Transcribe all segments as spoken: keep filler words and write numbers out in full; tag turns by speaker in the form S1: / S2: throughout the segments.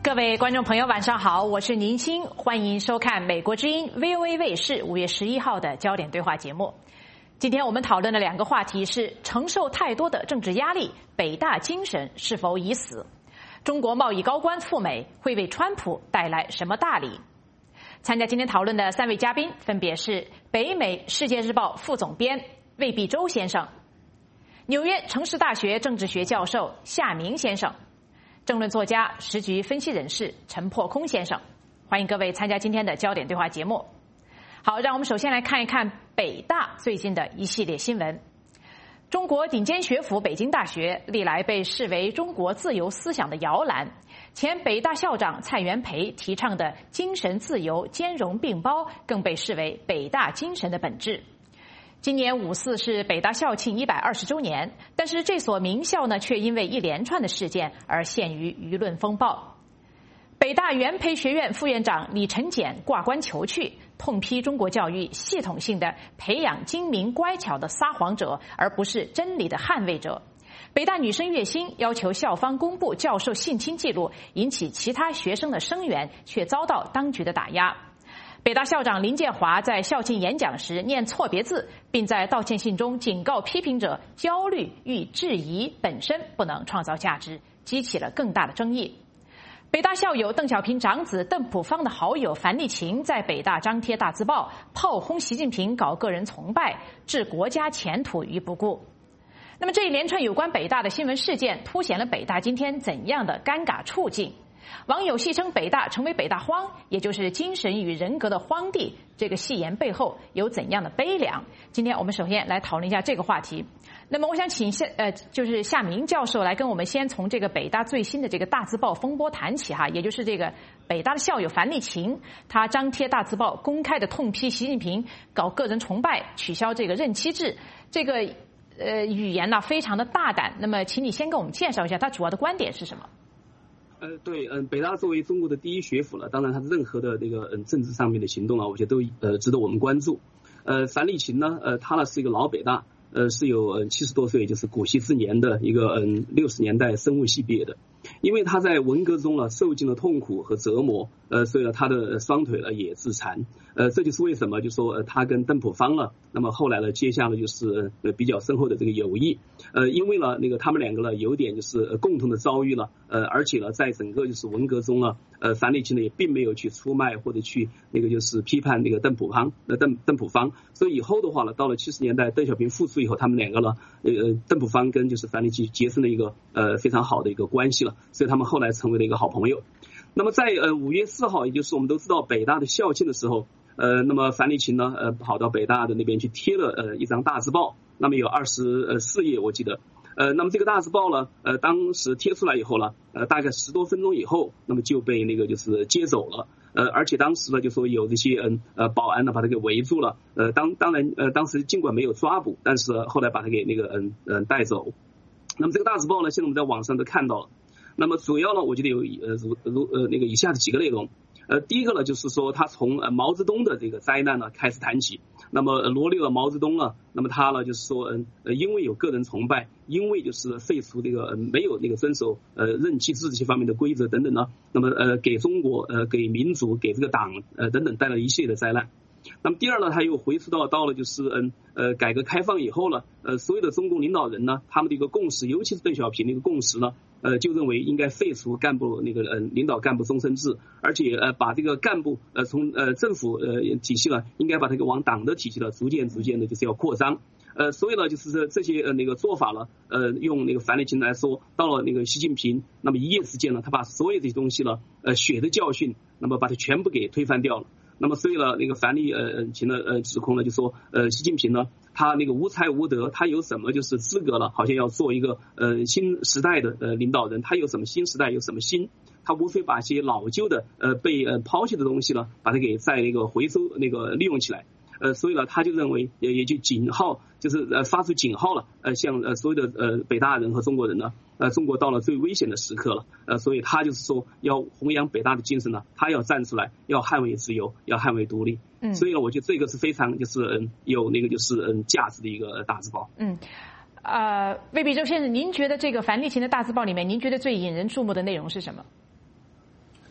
S1: 各位观众朋友，晚上好，我是宁青，欢迎收看美国之音 V O A 卫视五月十一号的焦点对话节目。今天我们讨论的两个话题是：承受太多的政治压力，北大精神是否已死？中国贸易高官赴美会为川普带来什么大礼？参加今天讨论的三位嘉宾分别是北美世界日报副总编魏必洲先生、纽约城市大学政治学教授夏明先生、政论作家、时局分析人士陈破空先生。欢迎各位参加今天的焦点对话节目。好，让我们首先来看一看北大最近的一系列新闻。中国顶尖学府北京大学历来被视为中国自由思想的摇篮，前北大校长蔡元培提倡的精神自由兼容并包更被视为北大精神的本质。今年五四是北大校庆一百二十周年，但是这所名校呢，却因为一连串的事件而陷于舆论风暴。北大元培学院副院长李晨俭挂冠求去，痛批中国教育系统性的培养精明乖巧的撒谎者，而不是真理的捍卫者。北大女生月薪要求校方公布教授性侵记录，引起其他学生的声援，却遭到当局的打压。北大校长林建华在校庆演讲时念错别字，并在道歉信中警告批评者，焦虑与质疑本身不能创造价值，激起了更大的争议。北大校友邓小平长子邓朴方的好友樊丽琴在北大张贴大字报，炮轰习近平搞个人崇拜，置国家前途于不顾。那么这一连串有关北大的新闻事件，凸显了北大今天怎样的尴尬处境。网友戏称北大成为北大荒，也就是精神与人格的荒地，这个戏言背后有怎样的悲凉？今天我们首先来讨论一下这个话题。那么我想请夏呃就是夏明教授来跟我们先从这个北大最新的这个大字报风波谈起哈，也就是这个北大的校友樊丽琴，他张贴大字报，公开的痛批习近平搞个人崇拜，取消这个任期制，这个呃语言呢非常的大胆。那么请你先给我们介绍一下他主要的观点是什么？
S2: 呃，对，嗯，北大作为中国的第一学府了，当然它任何的这个嗯政治上面的行动啊，我觉得都呃值得我们关注。呃，樊丽琴呢，呃，他呢是一个老北大，呃，是有呃七十多岁，就是古稀之年的一个嗯六十年代生物系毕业的。因为他在文革中呢受尽了痛苦和折磨，呃，所以呢他的双腿呢也自残，呃，这就是为什么就说呃他跟邓朴方呢，那么后来呢结下了就是呃比较深厚的这个友谊，呃，因为呢那个他们两个呢有点就是共同的遭遇了，呃，而且呢在整个就是文革中呢，呃，樊丽琴呢也并没有去出卖或者去那个就是批判那个邓朴方，呃邓邓朴方，所以以后的话呢，到了七十年代邓小平复出以后，他们两个呢，呃邓朴方跟就是樊丽琴结成了一个呃非常好的一个关系了。所以他们后来成为了一个好朋友。那么在呃五月四号，也就是我们都知道北大的校庆的时候，呃，那么樊丽琴呢，呃，跑到北大的那边去贴了呃一张大字报，那么有二十四页我记得，呃，那么这个大字报呢，呃，当时贴出来以后呢，呃，大概十多分钟以后，那么就被那个就是接走了。呃，而且当时呢，就说有这些嗯呃保安呢把他给围住了，呃，当当然呃当时尽管没有抓捕，但是后来把他给那个嗯嗯带走。那么这个大字报呢，现在我们在网上都看到了。那么主要呢，我觉得有呃如如呃那个以下的几个内容。呃，第一个呢，就是说他从呃毛泽东的这个灾难呢开始谈起。那么罗列了毛泽东呢，那么他呢就是说，嗯呃因为有个人崇拜，因为就是废除这个、呃、没有那个遵守呃任期制这些方面的规则等等呢，那么呃给中国呃给民主给这个党呃等等带来一系列的灾难。那么第二呢，他又回溯到到了就是嗯呃改革开放以后呢，呃所有的中共领导人呢，他们的一个共识，尤其是邓小平的一个共识呢，呃就认为应该废除干部那个嗯、呃、领导干部终身制，而且呃把这个干部呃从呃政府呃体系呢，应该把这个往党的体系呢逐渐逐渐的就是要扩张。呃，所以呢，就是这这些呃那个做法呢，呃，用那个樊丽琴来说，到了那个习近平，那么一夜之间呢，他把所有这些东西呢，呃，血的教训，那么把它全部给推翻掉了。那么所以呢，那个樊丽呃琴的呃指控呢，就说呃习近平呢，他那个无才无德，他有什么就是资格了，好像要做一个呃新时代的呃领导人，他有什么新时代，有什么新？他无非把一些老旧的呃被呃抛弃的东西呢，把它给再那个回收那个利用起来。呃，所以呢，他就认为也也就警号，就是呃发出警号了，呃，向呃所有的呃北大人和中国人呢，呃，中国到了最危险的时刻了，呃，所以他就是说要弘扬北大的精神呢，他要站出来，要捍卫自由，要捍卫独立。嗯，所以呢，我觉得这个是非常就是嗯有那个就是嗯价值的一个大字报。
S1: 嗯，呃，魏必洲先生，您觉得这个樊丽琴的大字报里面，您觉得最引人注目的内容是什么？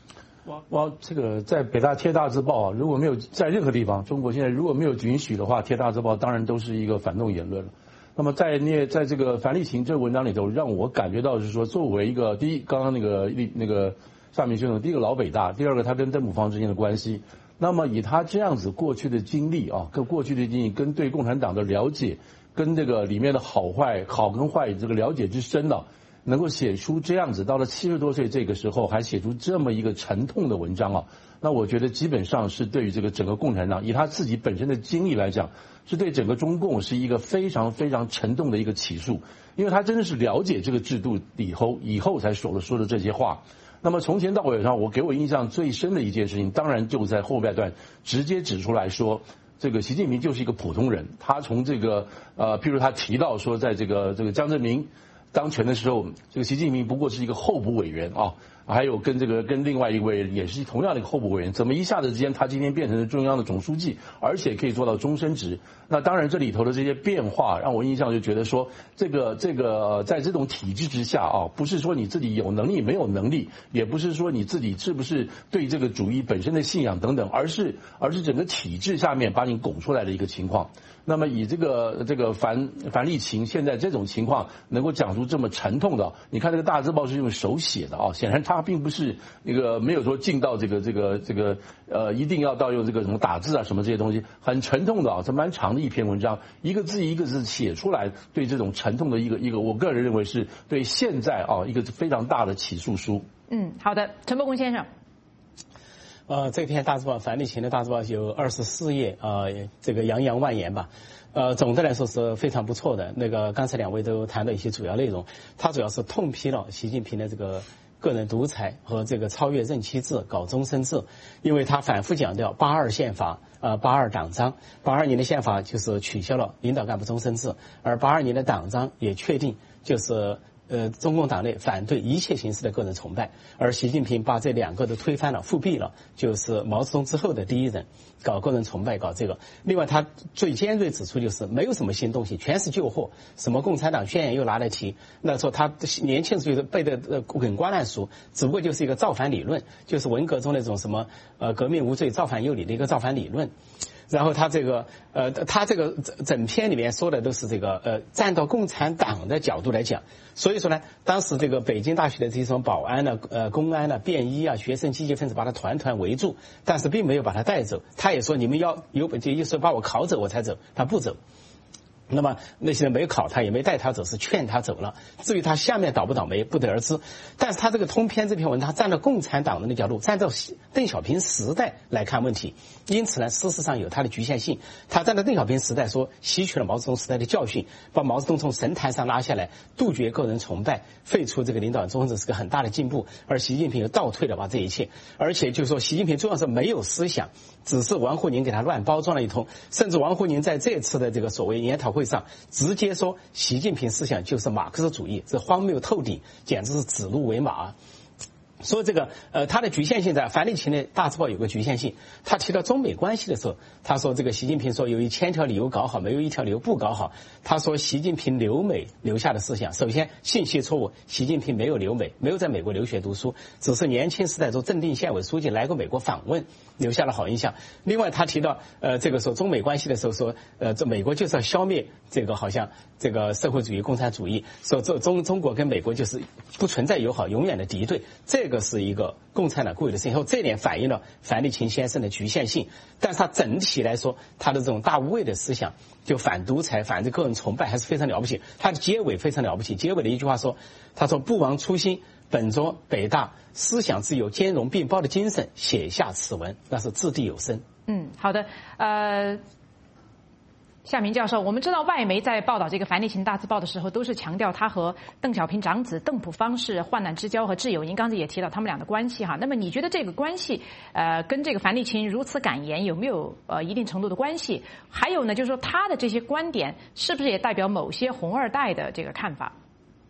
S3: 哇哇，这个在北大贴大字报啊，如果没有在任何地方，中国现在如果没有允许的话，贴大字报当然都是一个反动言论了。那么在那在这个樊立勤这文章里头，让我感觉到是说，作为一个第一，刚刚那个那个夏明先生，第一个老北大，第二个他跟邓朴方之间的关系。那么以他这样子过去的经历啊，跟过去的经历，跟对共产党的了解，跟这个里面的好坏、好跟坏这个了解之深呢，能够写出这样子，到了七十多岁这个时候还写出这么一个沉痛的文章啊，那我觉得基本上是对于这个整个共产党，以他自己本身的经历来讲，是对整个中共是一个非常非常沉痛的一个起诉，因为他真的是了解这个制度以后，以后才说了说的这些话。那么从前到尾上，我给我印象最深的一件事情，当然就在后半段直接指出来说，这个习近平就是一个普通人。他从这个呃，譬如他提到说，在这个这个江泽民当权的时候，这个习近平不过是一个候补委员啊，还有跟这个跟另外一位也是同样的一个候补委员，怎么一下子之间他今天变成了中央的总书记，而且可以做到终身职？那当然这里头的这些变化让我印象就觉得说，这个这个在这种体制之下啊，不是说你自己有能力没有能力，也不是说你自己是不是对这个主义本身的信仰等等，而是而是整个体制下面把你拱出来的一个情况。那么以这个这个樊樊立勤现在这种情况能够讲出这么沉痛的，你看这个大字报是用手写的啊，显然他并不是那个没有说进到这个这个这个呃一定要到用这个什么打字啊什么这些东西，很沉痛的啊，这蛮长的一篇文章，一个字一个字写出来，对这种沉痛的一个一个，我个人认为是对现在啊一个非常大的起诉书。
S1: 嗯，好的，陈伯公先生。
S4: 呃，这篇大字报，樊立勤的大字报有二十四页，呃，这个洋洋万言吧，呃，总的来说是非常不错的。那个刚才两位都谈到一些主要内容，他主要是痛批了习近平的这个个人独裁和这个超越任期制，搞终身制，因为他反复强调八二宪法，呃，八二党章，八二年的宪法就是取消了领导干部终身制，而八二年的党章也确定就是。呃，中共党内反对一切形式的个人崇拜，而习近平把这两个都推翻了、复辟了，就是毛泽东之后的第一人，搞个人崇拜，搞这个。另外，他最尖锐指出就是没有什么新东西，全是旧货，什么共产党宣言又拿来提，那时候他年轻时候背的呃滚瓜烂熟，只不过就是一个造反理论，就是文革中那种什么呃革命无罪、造反有理的一个造反理论。然后他这个呃，他这个整篇里面说的都是这个呃，站到共产党的角度来讲，所以说呢，当时这个北京大学的这些什么保安呢、呃公安呢、便衣啊、学生积极分子把他团团围住，但是并没有把他带走。他也说你们要有本事，意思把我拷走我才走，他不走。那么那些人没考他，也没带他走，是劝他走了。至于他下面倒不倒霉，不得而知。但是他这个通篇这篇文章站在共产党的那角度，站在邓小平时代来看问题，因此呢，事实上有它的局限性。他站在邓小平时代说，吸取了毛泽东时代的教训，把毛泽东从神坛上拉下来，杜绝个人崇拜，废除这个领导人终身制，是个很大的进步。而习近平又倒退了把这一切，而且就说习近平重要是没有思想，只是王沪宁给他乱包装了一通，甚至王沪宁在这次的这个所谓研讨会上直接说习近平思想就是马克思主义，这荒谬透顶，简直是指鹿为马。说这个呃，它的局限性在樊立勤的大字报有个局限性。他提到中美关系的时候，他说这个习近平说有一千条理由搞好，没有一条理由不搞好。他说习近平留美留下的思想，首先信息错误，习近平没有留美，没有在美国留学读书，只是年轻时代做镇定县委书记来过美国访问，留下了好印象。另外他提到呃这个说中美关系的时候说呃这美国就是要消灭这个好像这个社会主义共产主义，说这中中国跟美国就是不存在友好，永远的敌对。这这个是一个共产党固有的事情，这点反映了樊立勤先生的局限性。但是他整体来说，他的这种大无畏的思想，就反独裁、反这个人崇拜，还是非常了不起。他的结尾非常了不起，结尾的一句话说：“他说不忘初心，本着北大思想自由、兼容并包的精神写下此文，那是掷地有声。”
S1: 嗯，好的，呃。夏明教授，我们知道外媒在报道这个樊立勤大字报的时候，都是强调他和邓小平长子邓朴方是患难之交和挚友。您刚才也提到他们俩的关系哈，那么你觉得这个关系，呃，跟这个樊立勤如此敢言有没有呃一定程度的关系？还有呢，就是说他的这些观点是不是也代表某些红二代的这个看法？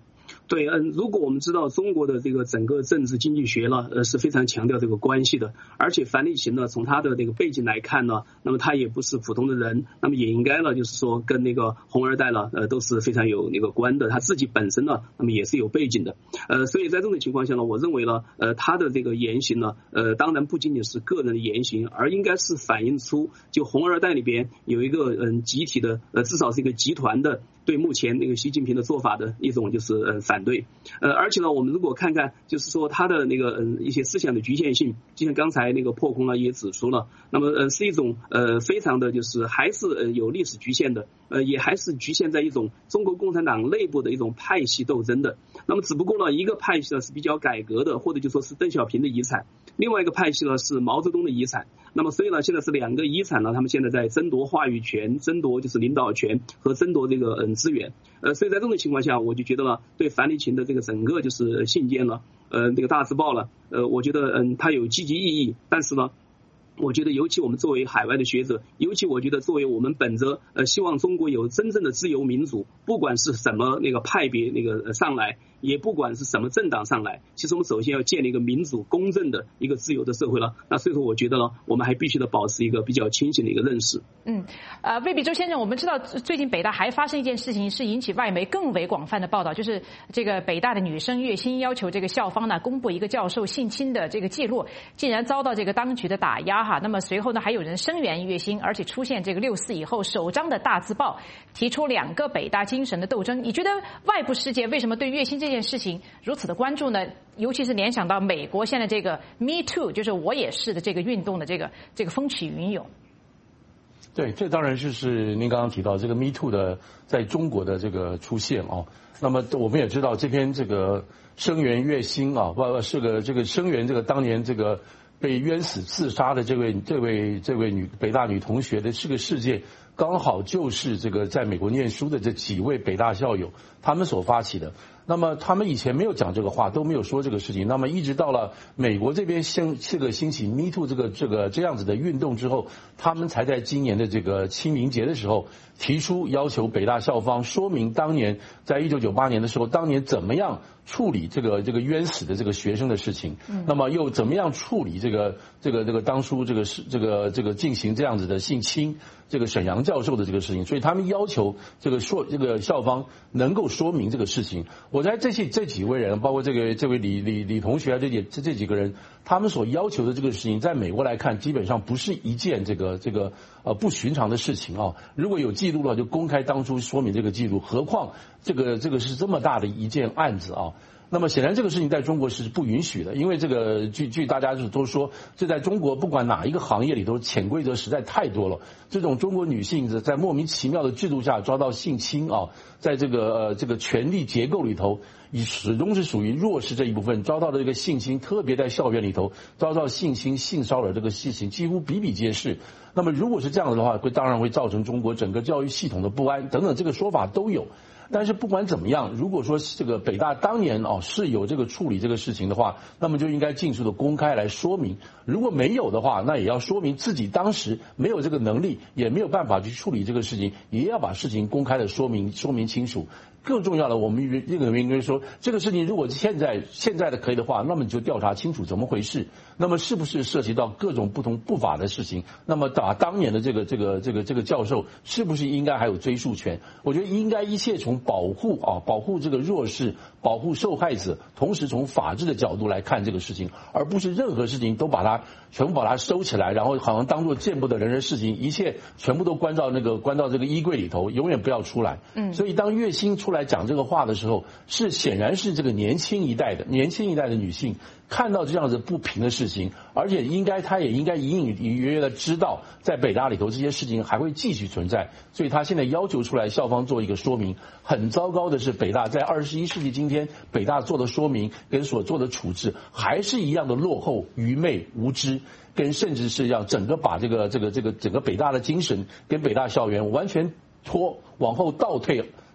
S2: 对，嗯，如果我们知道中国的这个整个政治经济学呢，呃，是非常强调这个关系的，而且樊立勤呢，从他的这个背景来看呢，那么他也不是普通的人，那么也应该呢，就是说跟那个红二代呢，呃，都是非常有那个关的，他自己本身呢，那么也是有背景的，呃，所以在这种情况下呢，我认为呢，呃，他的这个言行呢，呃，当然不仅仅是个人的言行，而应该是反映出就红二代里边有一个嗯集体的，呃，至少是一个集团的。对目前那个习近平的做法的一种就是呃反对，呃而且呢，我们如果看看就是说他的那个嗯一些思想的局限性，就像刚才那个破空呢也指出了，那么呃是一种呃非常的就是还是呃有历史局限的，呃也还是局限在一种中国共产党内部的一种派系斗争的。那么只不过呢，一个派系呢是比较改革的，或者就说是邓小平的遗产，另外一个派系呢是毛泽东的遗产。那么所以呢，现在是两个遗产呢，他们现在在争夺话语权，争夺就是领导权和争夺这个嗯资源。呃，所以在这种情况下，我就觉得呢，对樊立勤的这个整个就是信件呢，呃，这个大字报了，呃，我觉得嗯，它有积极意义，但是呢。我觉得，尤其我们作为海外的学者，尤其我觉得作为我们本着呃希望中国有真正的自由民主，不管是什么那个派别那个上来，也不管是什么政党上来，其实我们首先要建立一个民主、公正的一个自由的社会了。那所以说，我觉得呢，我们还必须得保持一个比较清醒的一个认识。
S1: 嗯，呃，魏必周先生，我们知道最近北大还发生一件事情，是引起外媒更为广泛的报道，就是这个北大的女生月薪要求这个校方呢公布一个教授性侵的这个记录，竟然遭到这个当局的打压哈。那么随后呢，还有人声援月薪，而且出现这个六四以后首张的大字报，提出两个北大精神的斗争。你觉得外部世界为什么对月薪这件事情如此的关注呢？尤其是联想到美国现在这个 Me Too， 就是我也是的这个运动的这个这个风起云涌。
S3: 对，这当然是是您刚刚提到这个 Me Too 的在中国的这个出现哦。那么我们也知道这篇这个声援月薪啊，不不是个这个声援这个当年这个被冤死自杀的这位这位这位女北大女同学的这个事件，刚好就是这个在美国念书的这几位北大校友他们所发起的。那么他们以前没有讲这个话，都没有说这个事情。那么一直到了美国这边兴这个兴起 Me Too 这个这个这样子的运动之后，他们才在今年的这个清明节的时候提出要求北大校方说明当年在一九九八年的时候，当年怎么样处理这个这个冤死的这个学生的事情，嗯、那么又怎么样处理这个这个这个当初这个是这个这个进行这样子的性侵这个沈阳教授的这个事情，所以他们要求这个说这个校方能够说明这个事情。我在这些这几位人，包括这个这位李李李同学啊，这些这这几个人，他们所要求的这个事情，在美国来看，基本上不是一件这个这个呃不寻常的事情啊。如果有记录的话，就公开当初说明这个记录，何况这个这个是这么大的一件案子啊。那么显然这个事情在中国是不允许的，因为这个据据大家是都说，这在中国不管哪一个行业里头，潜规则实在太多了。这种中国女性在莫名其妙的制度下遭到性侵啊，在这个呃这个权力结构里头，以始终是属于弱势这一部分，遭到的这个性侵，特别在校园里头遭到性侵、性骚扰这个事情几乎比比皆是。那么如果是这样的话，会当然会造成中国整个教育系统的不安等等，这个说法都有。但是不管怎么样，如果说这个北大当年哦是有这个处理这个事情的话，那么就应该尽速的公开来说明。如果没有的话，那也要说明自己当时没有这个能力，也没有办法去处理这个事情，也要把事情公开的说明说明清楚。更重要的，我们认为应该说，这个事情如果现在现在的可以的话，那么你就调查清楚怎么回事，那么是不是涉及到各种不同不法的事情？那么打当年的这个这个这个这个教授，是不是应该还有追诉权？我觉得应该一切从保护啊，保护这个弱势，保护受害者，同时从法治的角度来看这个事情，而不是任何事情都把它全部把它收起来，然后好像当作见不得人的事情，一切全部都关到那个关到这个衣柜里头，永远不要出来。嗯，所以当月薪出来讲这个话的时候，是显然是这个年轻一代的年轻一代的女性看到这样子不平的事情，而且应该她也应该隐隐约约的知道，在北大里头这些事情还会继续存在，所以她现在要求出来校方做一个说明。很糟糕的是，北大在二十一世纪今天，北大做的说明跟所做的处置还是一样的落后、愚昧、无知，跟甚至是要整个把这个这个这个整个北大的精神跟北大校园完全拖往后倒退。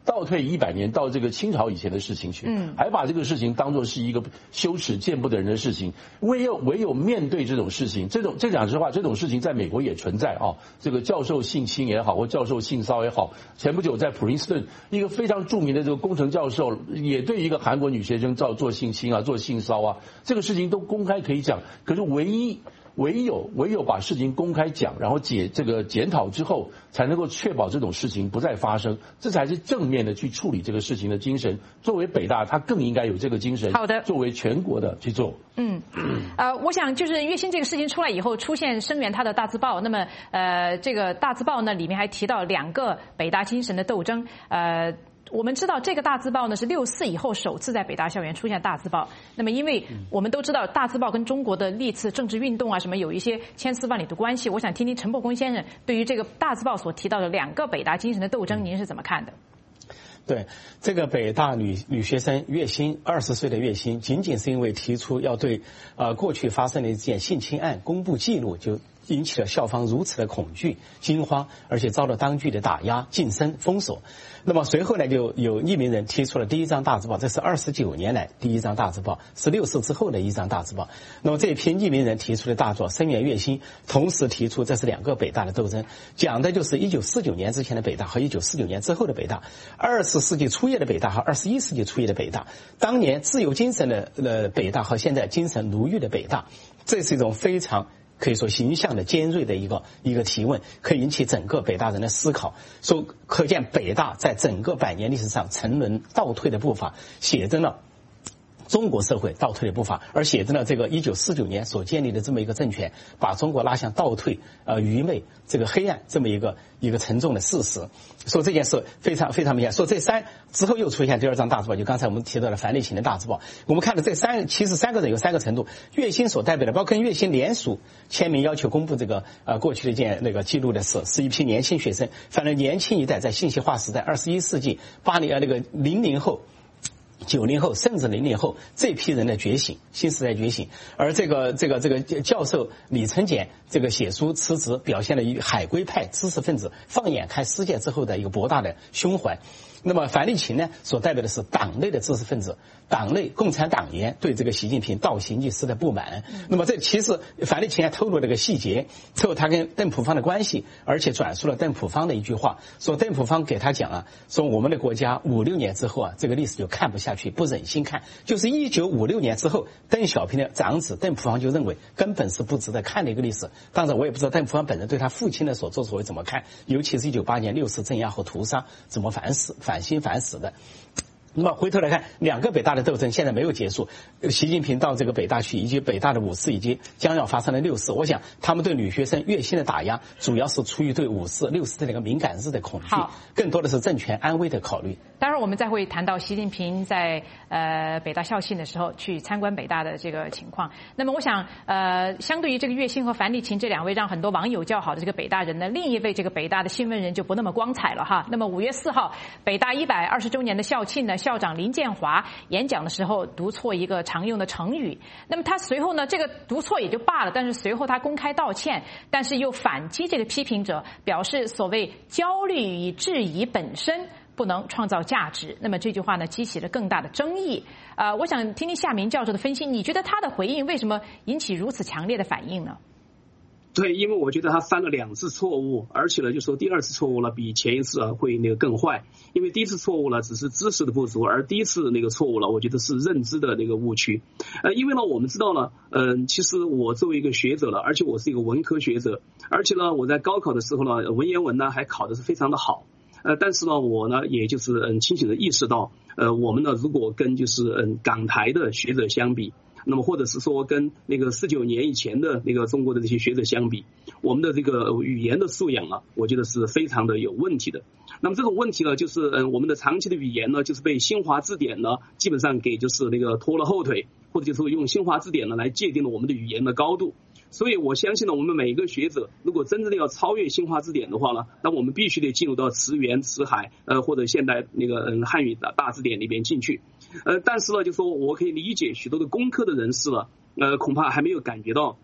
S3: 倒退一百年到这个清朝以前的事情去，嗯，还把这个事情当作是一个羞耻见不得人的事情。唯有唯有面对这种事情，这种这讲实话，这种事情在美国也存在啊。这个教授性侵也好，或教授性骚也好，前不久在普林斯顿一个非常著名的这个工程教授也对一个韩国女学生造做性侵啊，做性骚啊，这个事情都公开可以讲。可是唯一。唯有唯有把事情公开讲，然后解这个检讨之后，才能够确保这种事情不再发生，这才是正面的去处理这个事情的精神。作为北大，它更应该有这个精神。
S1: 好的，
S3: 作为全国的去做。
S1: 嗯，呃，我想就是月薪这个事情出来以后，出现声援他的大字报。那么，呃，这个大字报呢，里面还提到两个北大精神的斗争，呃。我们知道这个大字报呢是六四以后首次在北大校园出现大字报。那么，因为我们都知道大字报跟中国的历次政治运动啊什么有一些千丝万缕的关系。我想听听陈伯公先生对于这个大字报所提到的两个北大精神的斗争，您是怎么看的？
S4: 对，这个北大女女学生月薪二十岁的月薪，仅仅是因为提出要对呃过去发生的一件性侵案公布记录，就引起了校方如此的恐惧、惊慌，而且遭到当局的打压、晋升、封锁。那么随后呢，就有匿名人提出了第一张大字报，这是二十九年来第一张大字报，是六四之后的一张大字报。那么这一批匿名人提出的大作声援月薪，同时提出这是两个北大的斗争，讲的就是一九四九年之前的北大和一九四九年之后的北大，二十世纪初叶的北大和二十一世纪初叶的北大，当年自由精神的呃北大和现在精神奴役的北大，这是一种非常可以说形象的尖锐的一个一个提问，可以引起整个北大人的思考。说可见北大在整个百年历史上沉沦倒退的步伐，写真了中国社会倒退的步伐，而写真了这个一九四九年所建立的这么一个政权，把中国拉向倒退、呃愚昧、这个黑暗这么一个一个沉重的事实。说这件事非常非常明显。说这三之后又出现第二张大字报，就刚才我们提到的樊立勤的大字报。我们看到这三其实三个人有三个程度，月薪所代表的，包括跟月薪联署签名要求公布这个呃过去的一件那个记录的事，是一批年轻学生，反正年轻一代在信息化时代，二十一世纪八零呃那个零零后。九零后甚至零零后这批人的觉醒，新时代觉醒。而这个这个这个教授李承俭这个写书辞职，表现了一海归派知识分子放眼看世界之后的一个博大的胸怀。那么樊立勤呢，所代表的是党内的知识分子，党内共产党员对这个习近平倒行逆施的不满。那么这其实樊立勤还透露了这个细节，透露他跟邓朴方的关系，而且转述了邓朴方的一句话，说邓朴方给他讲啊，说我们的国家五六年之后啊，这个历史就看不下去，不忍心看。就是一九五六年之后，邓小平的长子邓朴方就认为根本是不值得看的一个历史。当然我也不知道邓朴方本人对他父亲的所作所为怎么看，尤其是一九八年六四镇压后屠杀怎么反死反心反死的。那么回头来看，两个北大的斗争现在没有结束。习近平到这个北大去，以及北大的五四，以及将要发生的六四，我想他们对女学生月薪的打压，主要是出于对五四、六四的那个敏感日的恐惧，更多的是政权安危的考虑。
S1: 当然，我们再会谈到习近平在呃北大校庆的时候去参观北大的这个情况。那么，我想呃，相对于这个月薪和樊立勤这两位让很多网友叫好的这个北大人呢，另一位这个北大的新闻人就不那么光彩了哈。那么五月四号，北大一百二十周年的校庆呢，校长林建华演讲的时候读错一个常用的成语。那么他随后呢，这个读错也就罢了，但是随后他公开道歉，但是又反击这个批评者，表示所谓焦虑与质疑本身不能创造价值。那么这句话呢，激起了更大的争议。呃，我想听听夏明教授的分析，你觉得他的回应为什么引起如此强烈的反应呢？
S2: 对，因为我觉得他犯了两次错误，而且呢，就说第二次错误呢比前一次啊会那个更坏。因为第一次错误呢只是知识的不足，而第一次那个错误呢，我觉得是认知的那个误区。呃，因为呢，我们知道呢，嗯、呃，其实我作为一个学者了，而且我是一个文科学者，而且呢，我在高考的时候呢，文言文呢还考的是非常的好。呃，但是呢，我呢，也就是嗯清醒的意识到，呃，我们呢，如果跟就是嗯港台的学者相比，那么或者是说跟那个四九年以前的那个中国的这些学者相比，我们的这个语言的素养啊，我觉得是非常的有问题的。那么这种问题呢，就是嗯我们的长期的语言呢，就是被新华字典呢基本上给就是那个拖了后腿，或者就是用新华字典呢来界定了我们的语言的高度。所以我相信呢，我们每一个学者如果真正的要超越新华字典的话呢，那我们必须得进入到词源、词海呃或者现代那个嗯汉语的大字典里边进去。呃，但是呢，就说我可以理解许多的工科的人士了，呃，恐怕还没有感觉到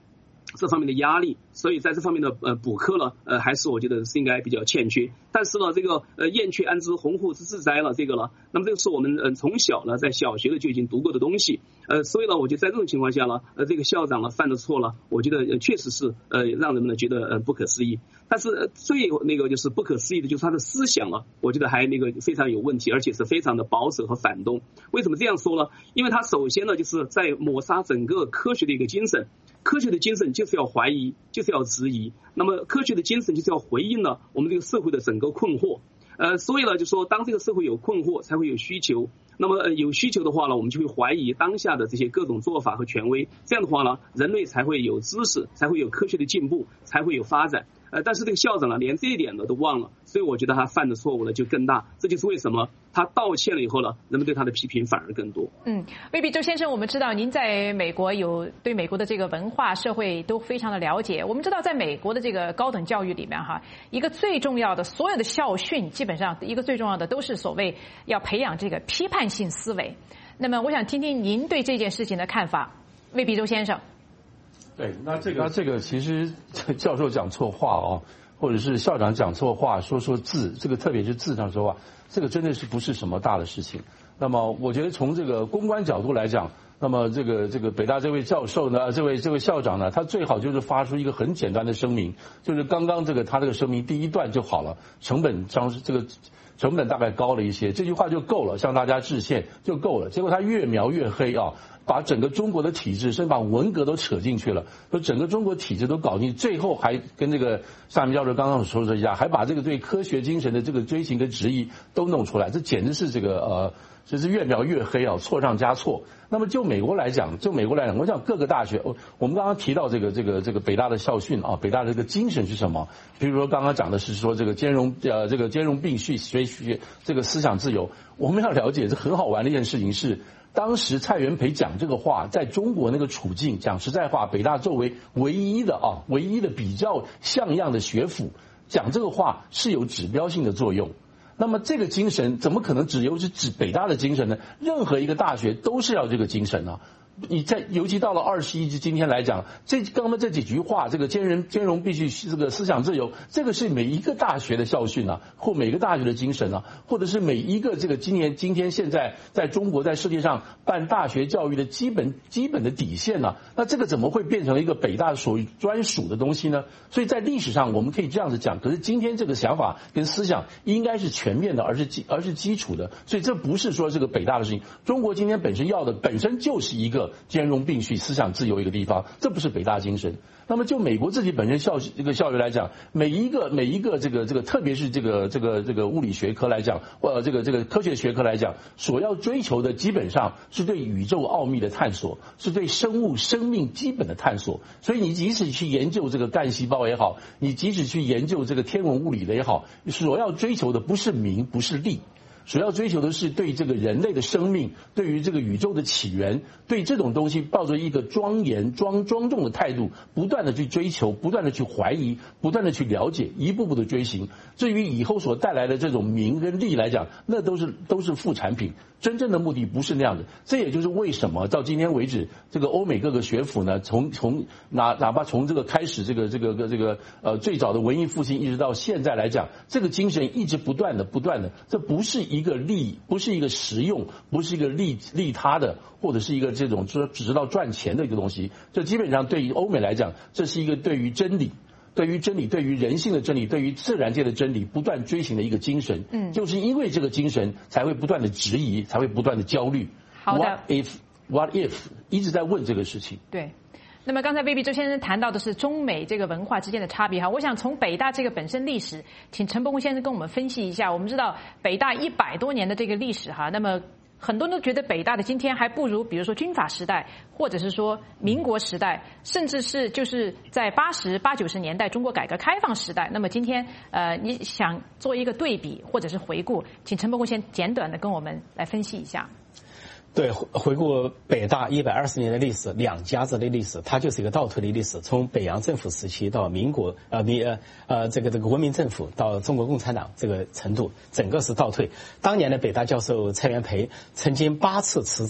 S2: 这方面的压力，所以在这方面的呃补课呢，呃还是我觉得是应该比较欠缺。但是呢，这个呃燕雀安知鸿鹄之志哉了，这个了，那么这个是我们呃从小呢在小学的就已经读过的东西，呃所以呢，我觉得在这种情况下呢，呃这个校长呢犯的错了，我觉得呃确实是呃让人们呢觉得呃不可思议。但是、呃、最那个就是不可思议的就是他的思想了，我觉得还那个非常有问题，而且是非常的保守和反动。为什么这样说呢？因为他首先呢就是在抹杀整个科学的一个精神。科学的精神就是要怀疑，就是要质疑。那么科学的精神就是要回应了我们这个社会的整个困惑。呃，所以呢，就说当这个社会有困惑，才会有需求。那么、呃、有需求的话呢，我们就会怀疑当下的这些各种做法和权威。这样的话呢，人类才会有知识，才会有科学的进步，才会有发展。呃，但是这个校长呢，连这一点呢都忘了，所以我觉得他犯的错误呢就更大。这就是为什么他道歉了以后呢，人们对他的批评反而更多。
S1: 嗯，未必周先生，我们知道您在美国有对美国的这个文化、社会都非常的了解。我们知道，在美国的这个高等教育里面，哈，一个最重要的，所有的校训基本上一个最重要的都是所谓要培养这个批判性思维。那么，我想听听您对这件事情的看法，未必周先生。
S3: 对，那这个那这个其实教授讲错话哦，或者是校长讲错话，说说字，这个特别是字上说话，这个真的是不是什么大的事情。那么我觉得从这个公关角度来讲，那么这个这个北大这位教授呢，这位这位校长呢，他最好就是发出一个很简单的声明，就是刚刚这个他这个声明第一段就好了，成本上这个成本大概高了一些，这句话就够了，向大家致歉就够了。结果他越描越黑啊，把整个中国的体制，甚至把文革都扯进去了，说整个中国体制都搞进，最后还跟这个夏明教授刚刚说的一样，还把这个对科学精神的这个追寻跟质疑都弄出来，这简直是这个呃，这是越描越黑啊，错上加错。那么就美国来讲，就美国来讲，我想各个大学，我们刚刚提到这个这个这个北大的校训啊，北大的这个精神是什么？比如说刚刚讲的是说这个兼容呃这个兼容并蓄学学这个思想自由，我们要了解这很好玩的一件事情是，当时蔡元培讲这个话，在中国那个处境，讲实在话，北大作为唯一的啊唯一的比较像样的学府，讲这个话是有指标性的作用。那么这个精神怎么可能只有是指北大的精神呢？任何一个大学都是要这个精神啊。你在尤其到了二十一世纪今天来讲，这刚刚这几句话，这个兼容兼容必须这个思想自由，这个是每一个大学的校训啊，或每个大学的精神啊，或者是每一个这个今年今天现在在中国在世界上办大学教育的基本基本的底线啊。那这个怎么会变成一个北大所专属的东西呢？所以在历史上我们可以这样子讲，可是今天这个想法跟思想应该是全面的，而是基而是基础的。所以这不是说这个北大的事情，中国今天本身要的本身就是一个兼容并蓄、思想自由一个地方，这不是北大精神。那么就美国自己本身校这个校育来讲，每一个每一个这个这个，特别是这个这个这个物理学科来讲，或者这个这个科学学科来讲，所要追求的基本上是对宇宙奥秘的探索，是对生物生命基本的探索。所以你即使去研究这个干细胞也好，你即使去研究这个天文物理的也好，所要追求的不是名，不是利。所要追求的是对这个人类的生命，对于这个宇宙的起源，对这种东西抱着一个庄严庄庄重的态度，不断的去追求，不断的去怀疑，不断的去了解，一步步的追寻。至于以后所带来的这种名跟利来讲，那都是都是副产品，真正的目的不是那样的。这也就是为什么到今天为止，这个欧美各个学府呢，从从哪哪怕从这个开始这个这个这个呃最早的文艺复兴一直到现在来讲，这个精神一直不断的不断的，这不是一个利，不是一个实用，不是一个利利他的，或者是一个这种只只知道赚钱的一个东西。这基本上对于欧美来讲，这是一个对于真理。对于真理，对于人性的真理，对于自然界的真理，不断追寻的一个精神。嗯，就是因为这个精神，才会不断的质疑，才会不断的焦虑。
S1: 好的
S3: ，What if? What if? 一直在问这个事情。
S1: 对。那么刚才魏必周先生谈到的是中美这个文化之间的差别哈，我想从北大这个本身历史，请陈伯公先生跟我们分析一下。我们知道北大一百多年的这个历史哈，那么很多人都觉得北大的今天还不如比如说军阀时代，或者是说民国时代，甚至是就是在八十八九十年代中国改革开放时代。那么今天呃，你想做一个对比或者是回顾，请陈伯公先简短的跟我们来分析一下。
S4: 对，回顾北大一百二十年的历史，两家子的历史，它就是一个倒退的历史。从北洋政府时期到民国呃民呃呃这个这个国民政府到中国共产党这个程度，整个是倒退。当年的北大教授蔡元培曾经八次辞职，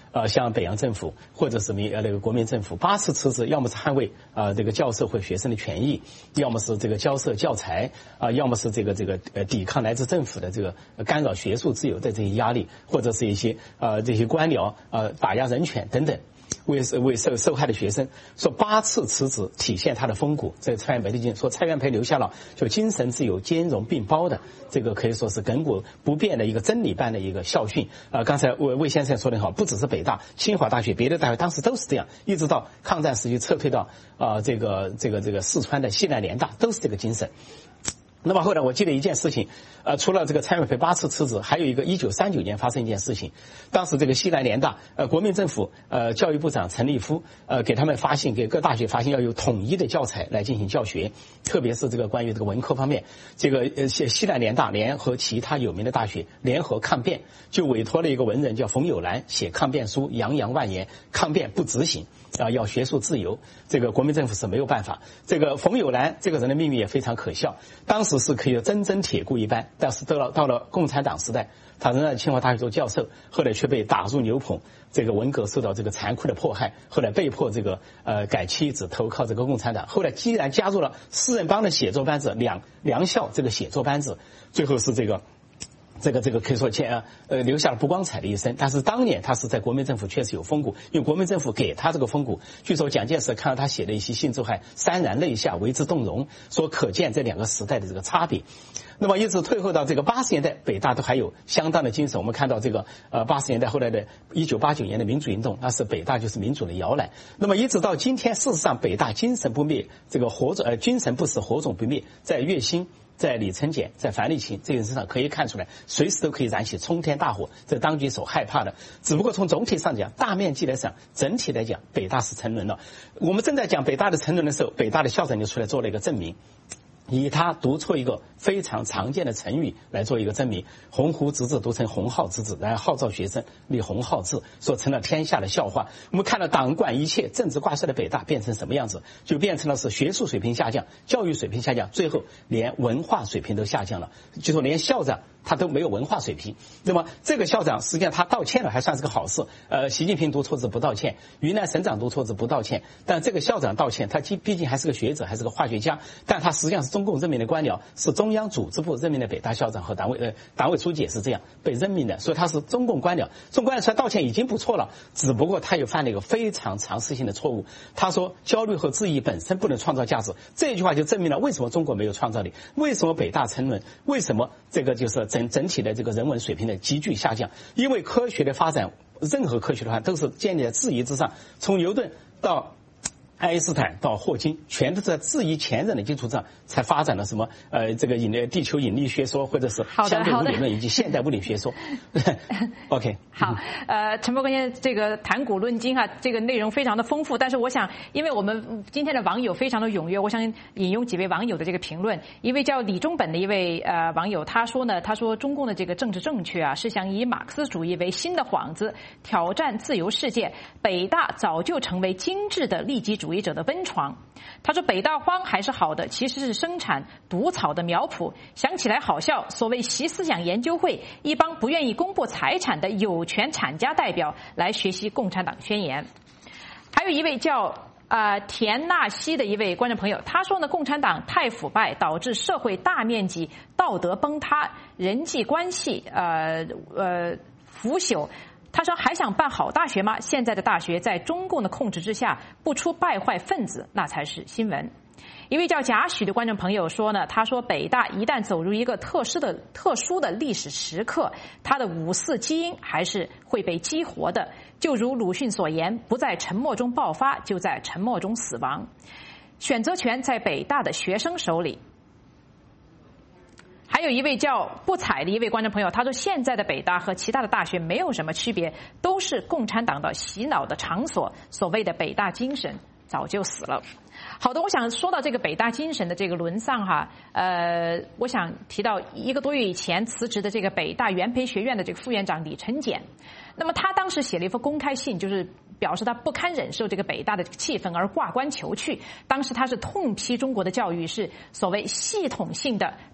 S4: 呃，像北洋政府或者是民呃那个国民政府八次辞职，要么是捍卫啊、呃、这个教授或学生的权益，要么是这个交涉教材啊、呃，要么是这个这个呃抵抗来自政府的这个干扰学术自由的这些压力，或者是一些呃这些官僚呃打压人权等等。为为受受害的学生说八次辞职体现他的风骨。这个蔡元培的经说蔡元培留下了就精神自由兼容并包的这个可以说是亘古不变的一个真理般的一个校训。呃，刚才魏魏先生说的好，不只是北大、清华大学，别的大学当时都是这样，一直到抗战时期撤退到啊、呃、这个这个这个四川的西南联大都是这个精神。那么后来我记得一件事情，呃，除了这个蔡元培八次辞职，还有一个一九三九年发生一件事情。当时这个西南联大，呃，国民政府呃教育部长陈立夫呃给他们发信，给各大学发信要有统一的教材来进行教学，特别是这个关于这个文科方面，这个呃西西南联大联合其他有名的大学联合抗辩，就委托了一个文人叫冯友兰写抗辩书，洋洋万言，抗辩不执行。啊，要学术自由，这个国民政府是没有办法。这个冯友兰这个人的命运也非常可笑，当时是可以铮铮铁骨一般，但是到了到了共产党时代，他仍然清华大学做教授，后来却被打入牛棚，这个文革受到这个残酷的迫害，后来被迫这个呃改妻子投靠这个共产党，后来既然加入了四人帮的写作班子，两梁校这个写作班子，最后是这个。这个这个可以说前呃留下了不光彩的一生，但是当年他是在国民政府确实有风骨，因为国民政府给他这个风骨。据说蒋介石看到他写的一些信之后还潸然泪下，为之动容，说可见这两个时代的这个差别。那么一直退后到这个八十年代，北大都还有相当的精神。我们看到这个呃八十年代后来的一九八九年的民主运动，那是北大就是民主的摇篮。那么一直到今天，事实上北大精神不灭，这个火种呃精神不死，火种不灭，在岳兴。在李承俭、在樊立勤这个人身上可以看出来，随时都可以燃起冲天大火，这当局所害怕的。只不过从总体上讲，大面积来讲，整体来讲，北大是沉沦了。我们正在讲北大的沉沦的时候，北大的校长就出来做了一个证明，以他读出一个非常常见的成语来做一个证明：鸿鹄之志读成鸿浩之志，然后号召学生立鸿浩志，说成了天下的笑话。我们看到党管一切、政治挂帅的北大变成什么样子，就变成了是学术水平下降、教育水平下降，最后连文化水平都下降了，就说连校长他都没有文化水平。那么这个校长实际上他道歉了，还算是个好事。呃，习近平读错字不道歉，云南省长读错字不道歉，但这个校长道歉，他毕竟还是个学者，还是个化学家，但他实际上是中共任命的官僚，是中央组织部任命的北大校长和党委呃党委书记也是这样被任命的，所以他是中共官僚。中共官僚出来道歉已经不错了，只不过他又犯了一个非常常识性的错误。他说焦虑和质疑本身不能创造价值，这句话就证明了为什么中国没有创造力，为什么北大沉沦，为什么这个就是整整体的这个人文水平的急剧下降。因为科学的发展，任何科学的话都是建立在质疑之上，从牛顿到爱因斯坦到霍金，全都是在质疑前人的基础上才发展了什么呃这个引力地球引力学说，或者是相对物理论以及现代物理学说。OK，
S1: 好，呃，陈伯根这个谈古论今啊，这个内容非常的丰富。但是我想，因为我们今天的网友非常的踊跃，我想引用几位网友的这个评论。一位叫李中本的一位呃网友，他说呢，他说中共的这个政治正确啊，是想以马克思主义为新的幌子，挑战自由世界。北大早就成为精致的利己主义者的温床。他说北大荒还是好的，其实是生产毒草的苗圃。想起来好笑，所谓习思想研究会，一帮不愿意公布财产的有权产家代表来学习共产党宣言。还有一位叫呃田纳西的一位观众朋友，他说呢，共产党太腐败，导致社会大面积道德崩塌，人际关系呃呃腐朽。他说还想办好大学吗？现在的大学在中共的控制之下，不出败坏分子，那才是新闻。一位叫贾许的观众朋友说呢，他说北大一旦走入一个特殊的特殊的历史时刻，它的五四基因还是会被激活的。就如鲁迅所言，不在沉默中爆发，就在沉默中死亡。选择权在北大的学生手里。还有一位叫不睬的一位观众朋友，他说现在的北大和其他的大学没有什么区别，都是共产党的洗脑的场所，所谓的北大精神早就死了。好的，我想说到这个北大精神的这个沦丧哈，呃，我想提到一个多月以前辞职的这个北大元培学院的这个副院长李承俭。那么他当时写了一封公开信，就是表示他不堪忍受这个北大的气氛而挂冠求去。当时他是痛批中国的教育是所谓系统性的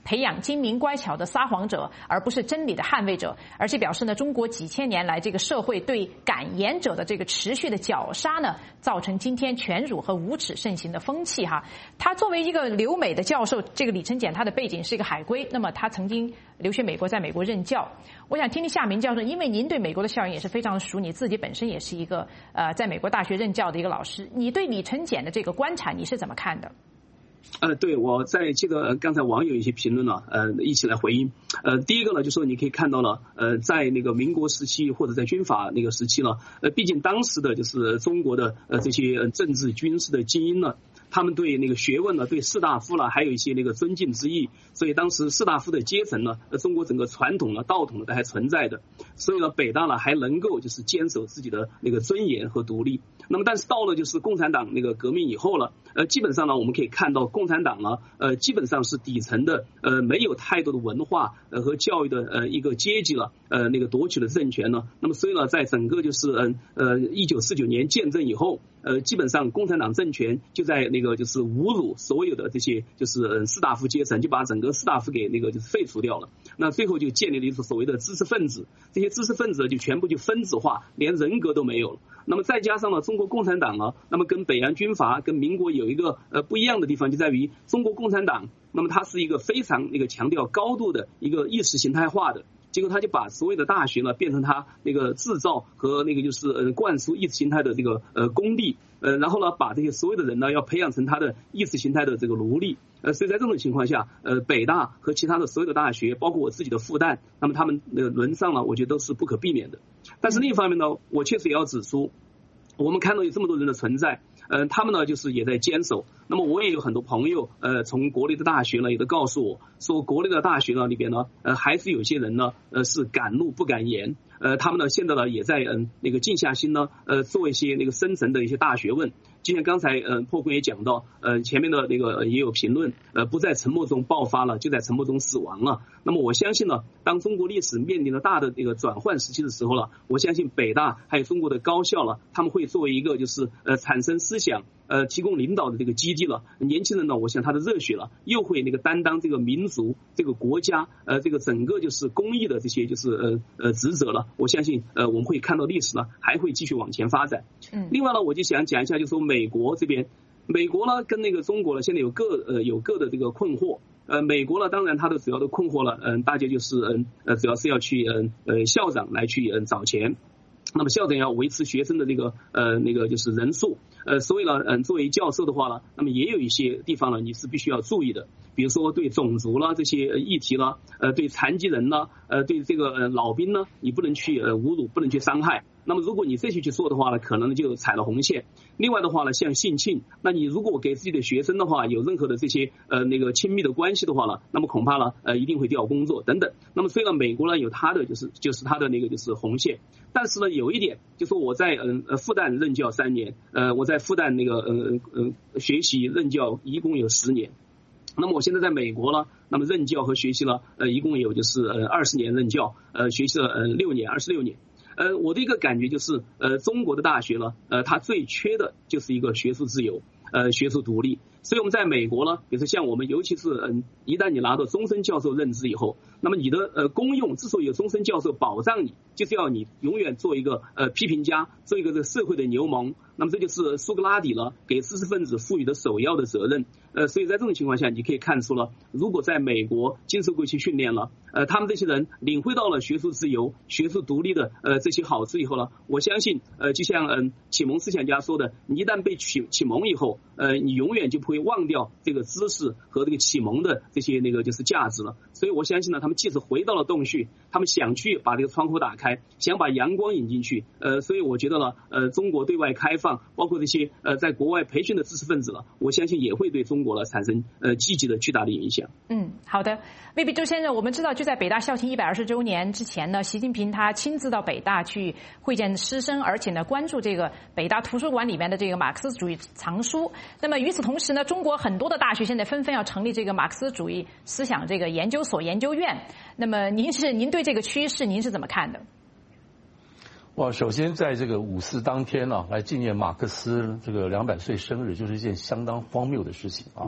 S1: 培养精明乖巧的撒谎者，而不是真理的捍卫者。而且表示呢，中国几千年来这个社会对敢言者的这个持续的绞杀呢，造成今天权辱和无耻盛行的风气哈。他作为一个留美的教授，这个李承检他的背景是一个海归，那么他曾经留学美国，在美国任教。我想听听夏明教授，因为您对美国的校园也是非常熟，你自己本身也是一个呃在美国大学任教的一个老师，你对李承检的这个观察你是怎么看的？
S2: 呃，对，我在这个刚才网友一些评论呢，呃，一起来回应。呃，第一个呢，就是说你可以看到了，呃，在那个民国时期或者在军阀那个时期呢，呃，毕竟当时的就是中国的呃这些政治军事的精英呢，他们对那个学问呢，对士大夫了，还有一些那个尊敬之意，所以当时士大夫的阶层呢，呃，中国整个传统呢、道统呢都还存在的，所以呢，北大呢还能够就是坚守自己的那个尊严和独立。那么，但是到了就是共产党那个革命以后了，呃，基本上呢，我们可以看到共产党呢，呃，基本上是底层的，呃，没有太多的文化呃和教育的呃一个阶级了，呃，那个夺取了政权呢。那么，所以呢，在整个就是嗯呃一九四九年建政以后，呃，基本上共产党政权就在那个就是侮辱所有的这些就是呃士大夫阶层，就把整个士大夫给那个就是废除掉了。那最后就建立了一个所谓的知识分子，这些知识分子就全部就分子化，连人格都没有了。那么再加上呢，中国共产党呢，那么跟北洋军阀、跟民国有一个呃不一样的地方，就在于中国共产党，那么它是一个非常那个强调高度的一个意识形态化的。结果他就把所有的大学呢变成他那个制造和那个就是呃灌输意识形态的这个呃工地，呃然后呢把这些所有的人呢要培养成他的意识形态的这个奴隶，呃所以在这种情况下，呃北大和其他的所有的大学，包括我自己的复旦，那么他们呃沦丧呢，我觉得都是不可避免的。但是另一方面呢，我确实也要指出，我们看到有这么多人的存在，呃，他们呢就是也在坚守。那么我也有很多朋友，呃，从国内的大学呢也都告诉我说，国内的大学呢里边呢，呃，还是有些人呢，呃，是敢怒不敢言，呃，他们呢现在呢也在嗯那个静下心呢，呃，做一些那个深层的一些大学问。就像刚才呃破坤也讲到，呃前面的那个也有评论，呃不在沉默中爆发了，就在沉默中死亡了。那么我相信呢，当中国历史面临着大的这个转换时期的时候了，我相信北大还有中国的高校了，他们会作为一个就是呃产生思想、呃提供领导的这个基地了。年轻人呢，我想他的热血了，又会那个担当这个民族、这个国家、呃这个整个就是公益的这些就是呃呃职责了。我相信呃我们会看到历史呢还会继续往前发展。嗯，另外呢，我就想讲一下，就是说美国这边，美国呢跟那个中国呢现在有各呃有各的这个困惑。呃，美国呢，当然它的主要的困惑了，嗯，大家就是嗯呃主要是要去嗯呃校长来去嗯找钱。那么校长要维持学生的那个呃那个就是人数，呃所以呢，嗯作为教授的话呢，那么也有一些地方呢你是必须要注意的，比如说对种族啦这些议题啦，呃对残疾人啦，呃对这个呃老兵呢，你不能去呃侮辱，不能去伤害。那么如果你这些去做的话呢，可能就踩了红线。另外的话呢，像性侵，那你如果给自己的学生的话有任何的这些呃那个亲密的关系的话呢，那么恐怕呢呃一定会调工作等等。那么虽然美国呢有它的就是就是它的那个就是红线，但是呢有一点就是我在嗯呃复旦任教三年，呃我在复旦那个嗯嗯学习任教一共有十年。那么我现在在美国呢，那么任教和学习了呃一共有就是呃二十年任教，呃学习了呃六年二十六年。呃，我的一个感觉就是，呃，中国的大学呢，呃，它最缺的就是一个学术自由，呃，学术独立。所以我们在美国呢，比如说像我们，尤其是嗯，一旦你拿到终身教授任职以后，那么你的呃功用之所以有终身教授保障你，就是要你永远做一个呃批评家，做一个这个社会的牛虻。那么这就是苏格拉底呢给知识分子赋予的首要的责任。呃，所以在这种情况下，你可以看出了，如果在美国经受过一些训练了，呃，他们这些人领会到了学术自由、学术独立的呃这些好处以后呢，我相信呃，就像嗯、呃、启蒙思想家说的，你一旦被启启蒙以后，呃，你永远就不会忘掉这个知识和这个启蒙的这些那个就是价值了。所以我相信呢，他们即使回到了洞穴，他们想去把这个窗户打开，想把阳光引进去。呃，所以我觉得呢，呃，中国对外开放，包括这些呃在国外培训的知识分子了，我相信也会对中国呢产生呃积极的巨大的影响。
S1: 嗯，好的，魏必周先生，我们知道就在北大校庆一百二十周年之前呢，习近平他亲自到北大去会见师生，而且呢关注这个北大图书馆里面的这个马克思主义藏书。那么与此同时呢，中国很多的大学现在纷纷要成立这个马克思主义思想这个研究所、研究院。那么您是您对这个趋势您是怎么看的？
S3: 哇，首先在这个五四当天呢、啊，来纪念马克思这个两百岁生日，就是一件相当荒谬的事情啊。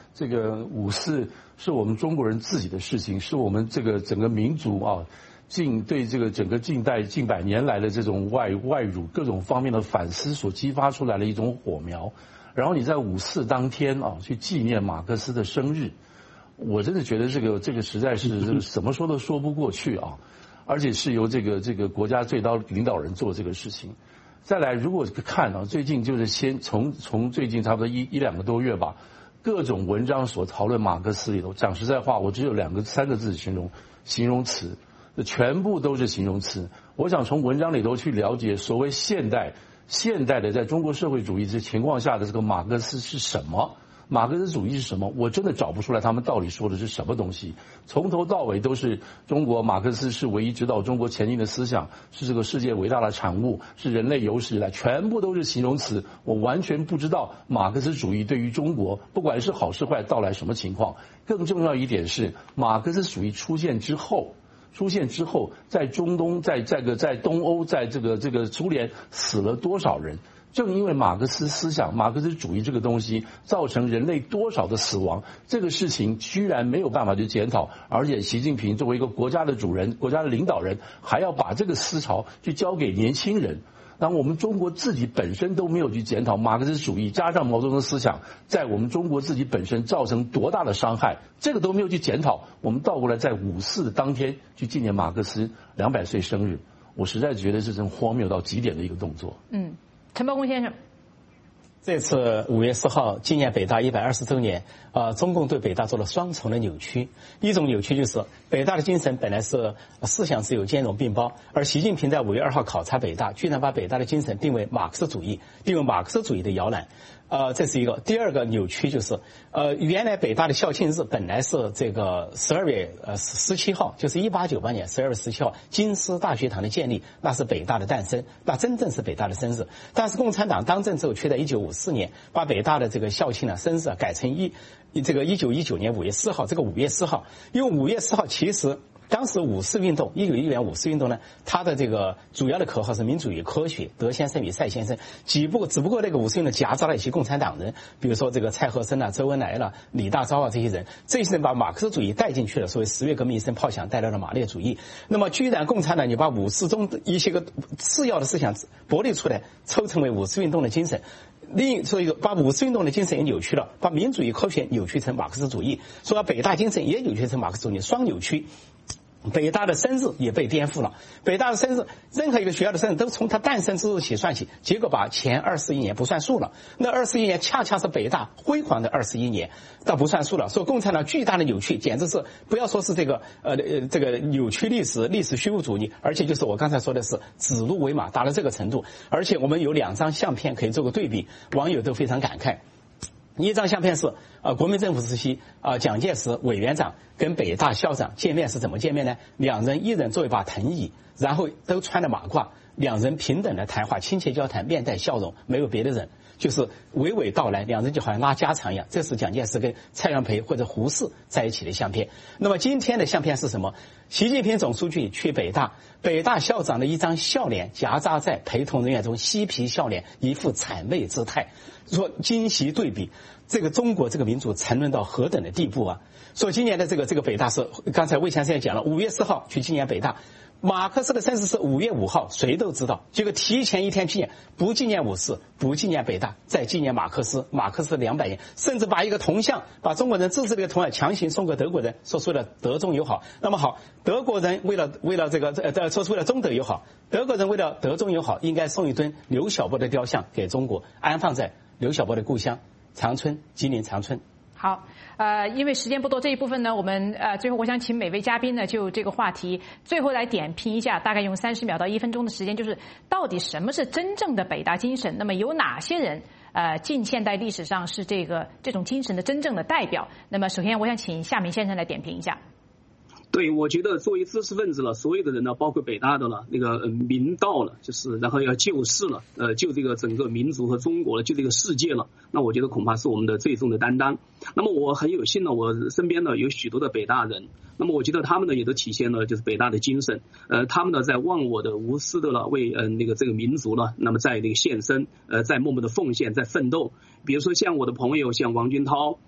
S3: 这个五四是我们中国人自己的事情，是我们这个整个民族啊。近对这个整个近代近百年来的这种外外辱各种方面的反思所激发出来的一种火苗，然后你在五四当天啊去纪念马克思的生日，我真的觉得这个这个实在是这个怎么说都说不过去啊，而且是由这个这个国家最高领导人做这个事情。再来，如果看啊，最近就是先从从最近差不多一一两个多月吧，各种文章所讨论马克思里头，讲实在话，我只有两个三个字形容形容词。全部都是形容词。我想从文章里头去了解所谓现代现代的在中国社会主义这情况下的这个马克思是什么，马克思主义是什么，我真的找不出来他们到底说的是什么东西。从头到尾都是中国马克思是唯一指导中国前进的思想，是这个世界伟大的产物，是人类有史以来，全部都是形容词。我完全不知道马克思主义对于中国不管是好是坏到来什么情况。更重要一点是，马克思主义出现之后出现之后，在中东，在这个在东欧，在这个这个苏联死了多少人？正因为马克思思想、马克思主义这个东西，造成人类多少的死亡，这个事情居然没有办法去检讨，而且习近平作为一个国家的主人、国家的领导人，还要把这个思潮去交给年轻人。那我们中国自己本身都没有去检讨马克思主义加上毛泽东思想在我们中国自己本身造成多大的伤害，这个都没有去检讨。我们倒过来在五四的当天去纪念马克思两百岁生日，我实在觉得这是荒谬到极点的一个动作。
S1: 嗯，陈伯公先生。
S4: 这次五月四号纪念北大一百二十周年，呃，中共对北大做了双重的扭曲。一种扭曲就是北大的精神本来是思想自由、兼容并包，而习近平在五月二号考察北大，居然把北大的精神定为马克思主义，定为马克思主义的摇篮。呃，这是一个。第二个扭曲就是，呃，原来北大的校庆日本来是这个十二月呃十七号，就是一八九八年十二月十七号，京师大学堂的建立，那是北大的诞生，那真正是北大的生日。但是共产党当政之后，却在一九五四年把北大的这个校庆呢生日啊改成一这个一九一九年五月四号，这个五月四号，因为五月四号其实。当时五四运动，一九一九年五四运动呢，它的这个主要的口号是民主与科学，德先生与赛先生。只不过，只不过那个五四运动夹杂了一些共产党人，比如说这个蔡和森啊、周恩来了、李大钊啊这些人，这些人把马克思主义带进去了。所谓十月革命一声炮响带来了马列主义。那么，居然共产党你把五四中的一些个次要的思想剥离出来，抽成为五四运动的精神。另所以把五四运动的精神也扭曲了，把民主与科学扭曲成马克思主义，说北大精神也扭曲成马克思主义，双扭曲。北大的生日也被颠覆了。北大的生日，任何一个学校的生日都从它诞生之日起算起，结果把前二十一年不算数了。那二十一年恰恰是北大辉煌的二十一年，倒不算数了。所以共产党巨大的扭曲，简直是不要说是这个呃呃这个扭曲历史、历史虚无主义，而且就是我刚才说的是指鹿为马，达到这个程度。而且我们有两张相片可以做个对比，网友都非常感慨。一张相片是呃国民政府时期啊、呃、蒋介石委员长跟北大校长见面是怎么见面呢？两人一人坐一把藤椅，然后都穿着马褂，两人平等的谈话，亲切交谈，面带笑容，没有别的人，就是娓娓道来，两人就好像拉家常一样。这是蒋介石跟蔡元培或者胡适在一起的相片。那么今天的相片是什么？习近平总书记去北大，北大校长的一张笑脸夹杂在陪同人员中，嬉皮笑脸，一副谄媚姿态。说今昔对比，这个中国这个民主沉沦到何等的地步啊！所以今年的这个这个北大是，刚才魏先生也讲了，五月四号去纪念北大。马克思的生日是五月五号，谁都知道。结果提前一天纪念，不纪念五四，不纪念北大，再纪念马克思。马克思两百年，甚至把一个铜像，把中国人支持的一个铜像强行送给德国人，说出了德中友好。那么好，德国人为了为了这个呃说出了中德友好，德国人为了德中友好，应该送一尊刘晓波的雕像给中国，安放在刘晓波的故乡长春，吉林长春。
S1: 好，呃，因为时间不多，这一部分呢，我们呃最后我想请每位嘉宾呢，就这个话题最后来点评一下，大概用三十秒到一分钟的时间，就是到底什么是真正的北大精神？那么有哪些人呃近现代历史上是这个这种精神的真正的代表？那么首先我想请夏明先生来点评一下。
S2: 对，我觉得作为知识分子了，所有的人呢，包括北大的了，那个呃明道了，就是然后要救世了，呃，救这个整个民族和中国了，救这个世界了，那我觉得恐怕是我们的最重的担当。那么我很有幸呢，我身边呢有许多的北大人，那么我觉得他们呢也都体现了就是北大的精神，呃，他们呢在忘我的无私的了为呃那个这个民族了，那么在那个献身，呃，在默默的奉献，在奋斗。比如说像我的朋友像王军涛，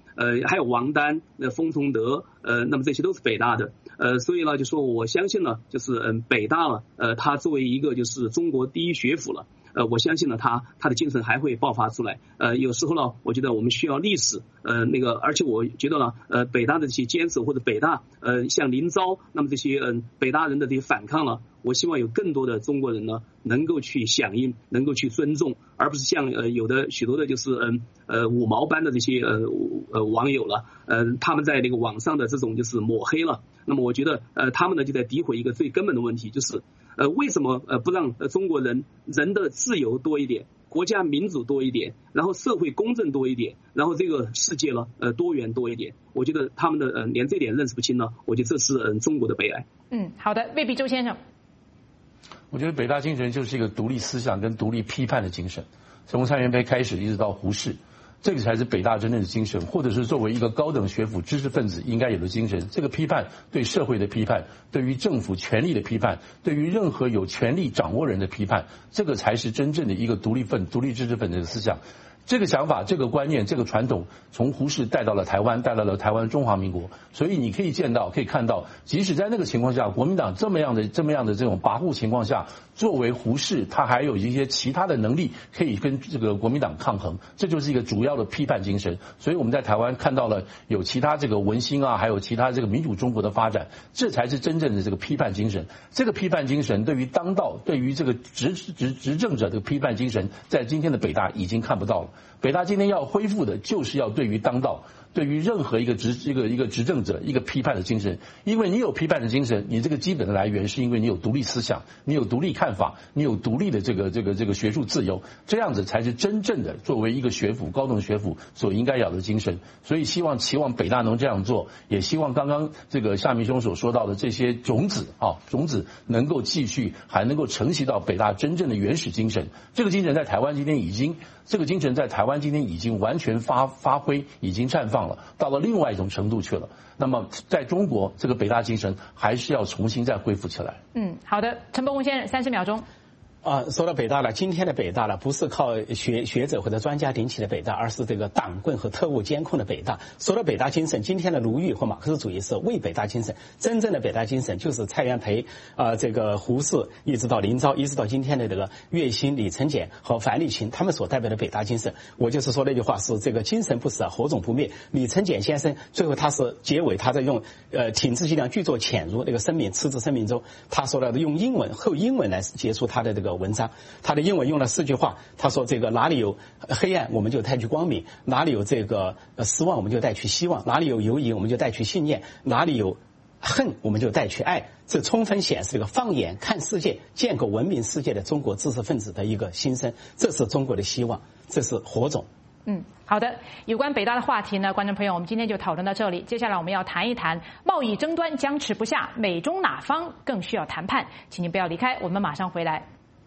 S2: 呃，还有王丹、呃，封崇德，呃，那么这些都是北大的，呃，所以呢，就说我相信呢，就是嗯，北大了，呃，它作为一个就是中国第一学府了。呃，我相信呢，他他的精神还会爆发出来。呃，有时候呢，我觉得我们需要历史，呃，那个，而且我觉得呢，呃，北大的这些坚持或者北大，呃，像林昭，那么这些嗯、呃，北大人的这些反抗呢，我希望有更多的中国人呢，能够去响应，能够去尊重，而不是像呃有的许多的就是嗯呃五毛般的这些呃呃网友了，呃，他们在那个网上的这种就是抹黑了。那么我觉得呃他们呢就在诋毁一个最根本的问题，就是呃为什么呃不让呃中国人人的自由多一点，国家民主多一点，然后社会公正多一点，然后这个世界呢呃多元多一点。我觉得他们的呃连这点认识不清呢，我觉得这是嗯、呃、中国的悲哀。
S1: 嗯，好的，未必周先生。
S3: 我觉得北大精神就是一个独立思想跟独立批判的精神，从蔡元培开始一直到胡适。这个才是北大真正的精神，或者是作为一个高等学府知识分子应该有的精神。这个批判对社会的批判，对于政府权力的批判，对于任何有权力掌握人的批判，这个才是真正的一个独立分、独立知识分子的思想。这个想法、这个观念、这个传统，从胡适带到了台湾，带到了台湾中华民国。所以你可以见到、可以看到，即使在那个情况下，国民党这么样的、这么样的这种跋扈情况下，作为胡适，他还有一些其他的能力可以跟这个国民党抗衡，这就是一个主要的批判精神。所以我们在台湾看到了有其他这个文心啊，还有其他这个民主中国的发展，这才是真正的这个批判精神。这个批判精神对于当道、对于这个执执执政者的批判精神，在今天的北大已经看不到了。北大今天要恢复的就是要对于当道，对于任何一个执一个一个执政者一个批判的精神，因为你有批判的精神，你这个基本的来源是因为你有独立思想，你有独立看法，你有独立的这个这个这个学术自由，这样子才是真正的作为一个学府高等学府所应该有的精神。所以希望期望北大能这样做，也希望刚刚这个夏明兄所说到的这些种子啊种子能够继续，还能够承袭到北大真正的原始精神。这个精神在台湾今天已经，这个精神在台湾今天已经完全发发挥，已经绽放了，到了另外一种程度去了。那么在中国，这个北大精神还是要重新再恢复起来。
S1: 嗯，好的，陈伯宏先生，三十秒钟。
S4: 啊，说到北大了，今天的北大了，不是靠学学者或者专家顶起的北大，而是这个党棍和特务监控的北大。说到北大精神，今天的卢玉和马克思主义是为北大精神，真正的北大精神就是蔡元培啊、呃，这个胡适，一直到林昭，一直到今天的这个岳新、李承俭和樊立群，他们所代表的北大精神。我就是说那句话是这个精神不死，火种不灭。李承俭先生最后他是结尾，他在用呃挺直脊梁巨作潜入那个声明辞职声明中，他说了用英文后英文来结束他的这个文章，他的英文用了四句话，他说这个哪里有黑暗我们就带去光明，哪里有这个失望我们就带去希望，哪里有犹疑我们就带去信念，哪里有恨我们就带去爱。这充分显示这个放眼看世界、建构文明世界的中国知识分子的一个心声，这是中国的希望，这是火种。
S1: 嗯，好的。有关北大的话题呢，观众朋友，我们今天就讨论到这里。接下来我们要谈一谈贸易争端僵持不下，美中哪方更需要谈判？请您不要离开，我们马上回来。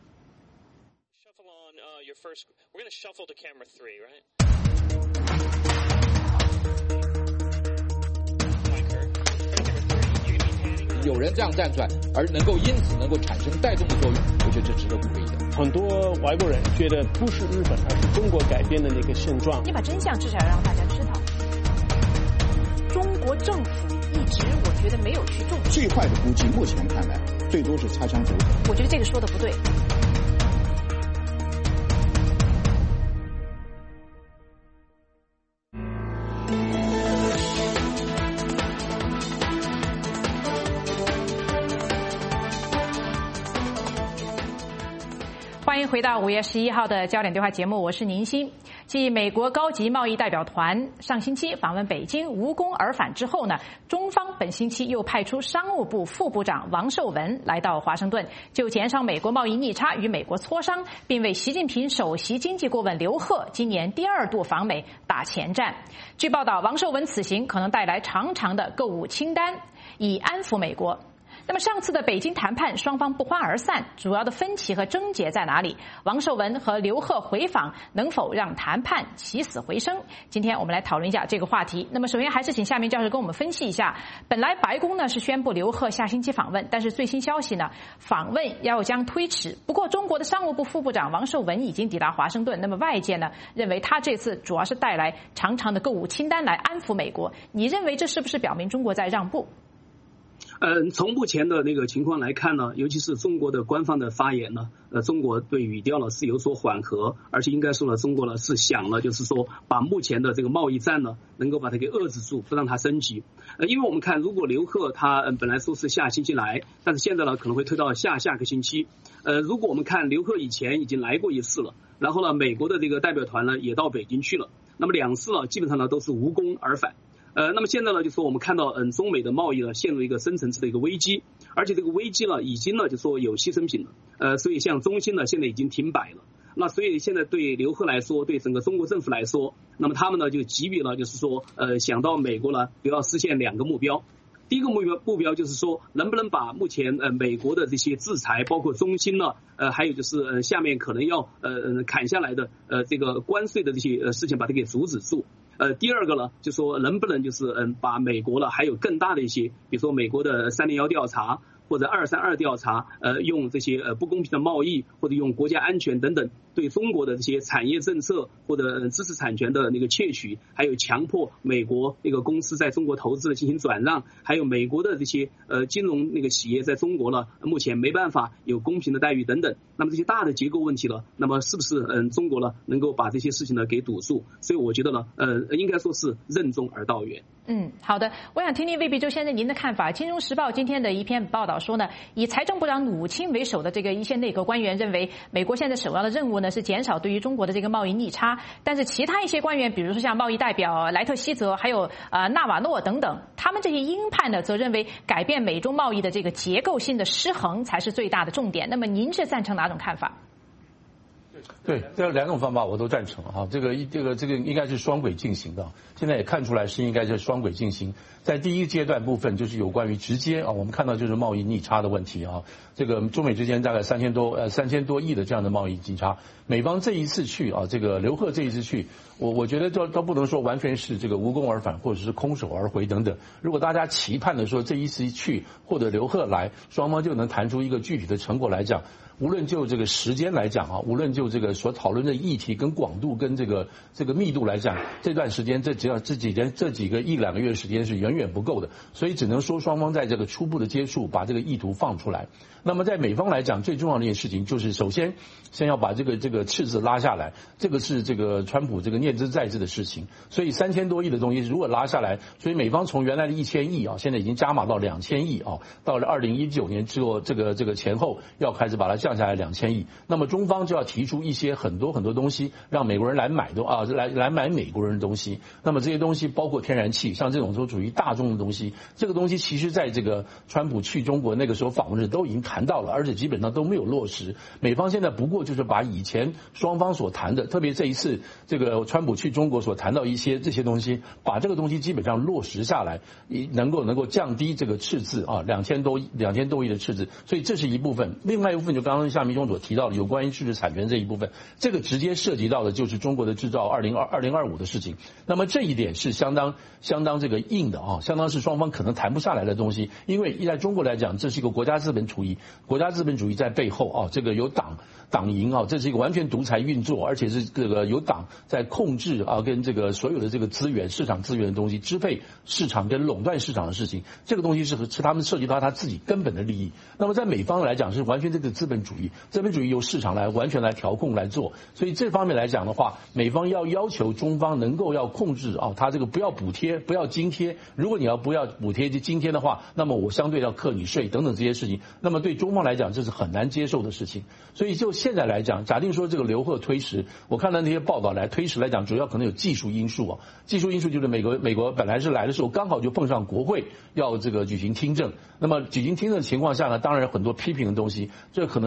S5: First, we're going to shuffle to camera three, right?
S6: 有人这样站出来，而能够因此能够产生带动的作用，我觉得这值得鼓励的。
S7: 很多外国人觉得不是日本，而是中国改变的那个现状。
S1: 你把真相至少要让大家知道。中国政府一直我觉得没有去重视。
S6: 最坏的估计，目前看来，最多是擦枪走火。
S1: 我觉得这个说的不对。欢迎回到五月十一号的焦点对话节目，我是宁欣。继美国高级贸易代表团上星期访问北京无功而返之后呢，中方本星期又派出商务部副部长王受文来到华盛顿，就减少美国贸易逆差与美国磋商，并为习近平首席经济顾问刘鹤今年第二度访美打前站。据报道，王受文此行可能带来长长的购物清单，以安抚美国。 那么上次的北京谈判，双方不欢而散，主要的分歧和症结在哪里？王受文和刘鹤回访能否让谈判起死回生？今天我们来讨论一下这个话题。那么首先还是请夏明教授跟我们分析一下，本来白宫呢是宣布刘鹤下星期访问，但是最新消息呢，访问要将推迟。不过中国的商务部副部长王受文已经抵达华盛顿，那么外界呢认为他这次主要是带来长长的购物清单来安抚美国。你认为这是不是表明中国在让步？
S2: 呃，从目前的那个情况来看呢，尤其是中国的官方的发言呢，呃，中国对语调呢是有所缓和，而且应该说呢，中国呢是想了，就是说把目前的这个贸易战呢，能够把它给遏制住，不让它升级。呃，因为我们看，如果刘鹤他嗯本来说是下星期来，但是现在呢可能会推到下下个星期。呃，如果我们看刘鹤以前已经来过一次了，然后呢，美国的这个代表团呢也到北京去了，那么两次呢基本上呢都是无功而返。呃，那么现在呢，就说我们看到，嗯，中美的贸易呢陷入一个深层次的一个危机，而且这个危机呢，已经呢就说有牺牲品了，呃，所以像中兴呢，现在已经停摆了。那所以现在对刘鹤来说，对整个中国政府来说，那么他们呢就急于了，就是说，呃，想到美国呢都要实现两个目标。第一个目标目标就是说，能不能把目前呃美国的这些制裁，包括中兴呢，呃，还有就是呃下面可能要呃砍下来的呃这个关税的这些呃事情，把它给阻止住。呃，第二个呢，就说能不能就是嗯，把美国了还有更大的一些，比如说美国的三零幺调查或者二三二调查，呃，用这些呃不公平的贸易或者用国家安全等等，对中国的这些产业政策或者知识产权的那个窃取，还有强迫美国那个公司在中国投资的进行转让，还有美国的这些呃金融那个企业在中国呢，目前没办法有公平的待遇等等。那么这些大的结构问题了，那么是不是嗯中国呢能够把这些事情呢给堵住？所以我觉得呢，呃，应该说是任重而道远。
S1: 嗯，好的，我想听听魏必洲先生您的看法。《金融时报》今天的一篇报道说呢，以财政部长努钦为首的这个一线内阁官员认为，美国现在首要的任务呢是减少对于中国的这个贸易逆差，但是其他一些官员，比如说像贸易代表莱特希泽，还有呃纳瓦诺等等，他们这些鹰派呢，则认为改变美中贸易的这个结构性的失衡才是最大的重点。那么您是赞成哪种看法？
S3: 对，这两种方法我都赞成哈，这个这个这个应该是双轨进行的，现在也看出来是应该是双轨进行。在第一阶段部分就是有关于直接啊，我们看到就是贸易逆差的问题啊，这个中美之间大概三千多呃三千多亿的这样的贸易逆差，美方这一次去啊，这个刘鹤这一次去，我我觉得都都不能说完全是这个无功而返或者是空手而回等等。如果大家期盼的说这一次去或者刘鹤来，双方就能谈出一个具体的成果来讲。无论就这个时间来讲啊，无论就这个所讨论的议题跟广度跟这个这个密度来讲，这段时间这只要这几天这几个一两个月的时间是远远不够的，所以只能说双方在这个初步的接触，把这个意图放出来。那么在美方来讲，最重要的一件事情就是首先先要把这个这个赤字拉下来，这个是这个川普这个念兹在兹的事情。所以三千多亿的东西如果拉下来，所以美方从原来的一千亿啊，现在已经加码到两千亿啊，到了二零一九年之后这个这个前后要开始把它降下来两千亿，那么中方就要提出一些很多很多东西，让美国人来买的啊，来来买美国人的东西。那么这些东西包括天然气，像这种都属于大众的东西。这个东西其实在这个川普去中国那个时候访问时都已经谈到了，而且基本上都没有落实。美方现在不过就是把以前双方所谈的，特别这一次这个川普去中国所谈到一些这些东西，把这个东西基本上落实下来，能够能够降低这个赤字啊，两千多两千多亿的赤字。所以这是一部分，另外一部分就刚刚夏明兄所提到的有关于知识产权这一部分，这个直接涉及到的就是中国的制造二零二二零二五的事情。那么这一点是相当相当这个硬的啊，相当是双方可能谈不下来的东西，因为在中国来讲，这是一个国家资本主义，国家资本主义在背后啊，这个有党党营啊，这是一个完全独裁运作，而且是这个有党在控制啊，跟这个所有的这个资源、市场资源的东西支配市场跟垄断市场的事情，这个东西是是他们涉及到他自己根本的利益。那么在美方来讲是完全这个资本主义，资本主义由市场来完全来调控来做，所以这方面来讲的话，美方要要求中方能够要控制啊，他这个不要补贴，不要津贴，如果你要不要补贴津贴的话，那么我相对要课你税等等这些事情，那么对中方来讲这是很难接受的事情。所以就现在来讲，假定说这个刘鹤推迟，我看到那些报道来推迟来讲，主要可能有技术因素啊，技术因素就是美国美国本来是来的时候刚好就碰上国会要这个举行听证，那么举行听证的情况下呢，当然有很多批评的东西，这可能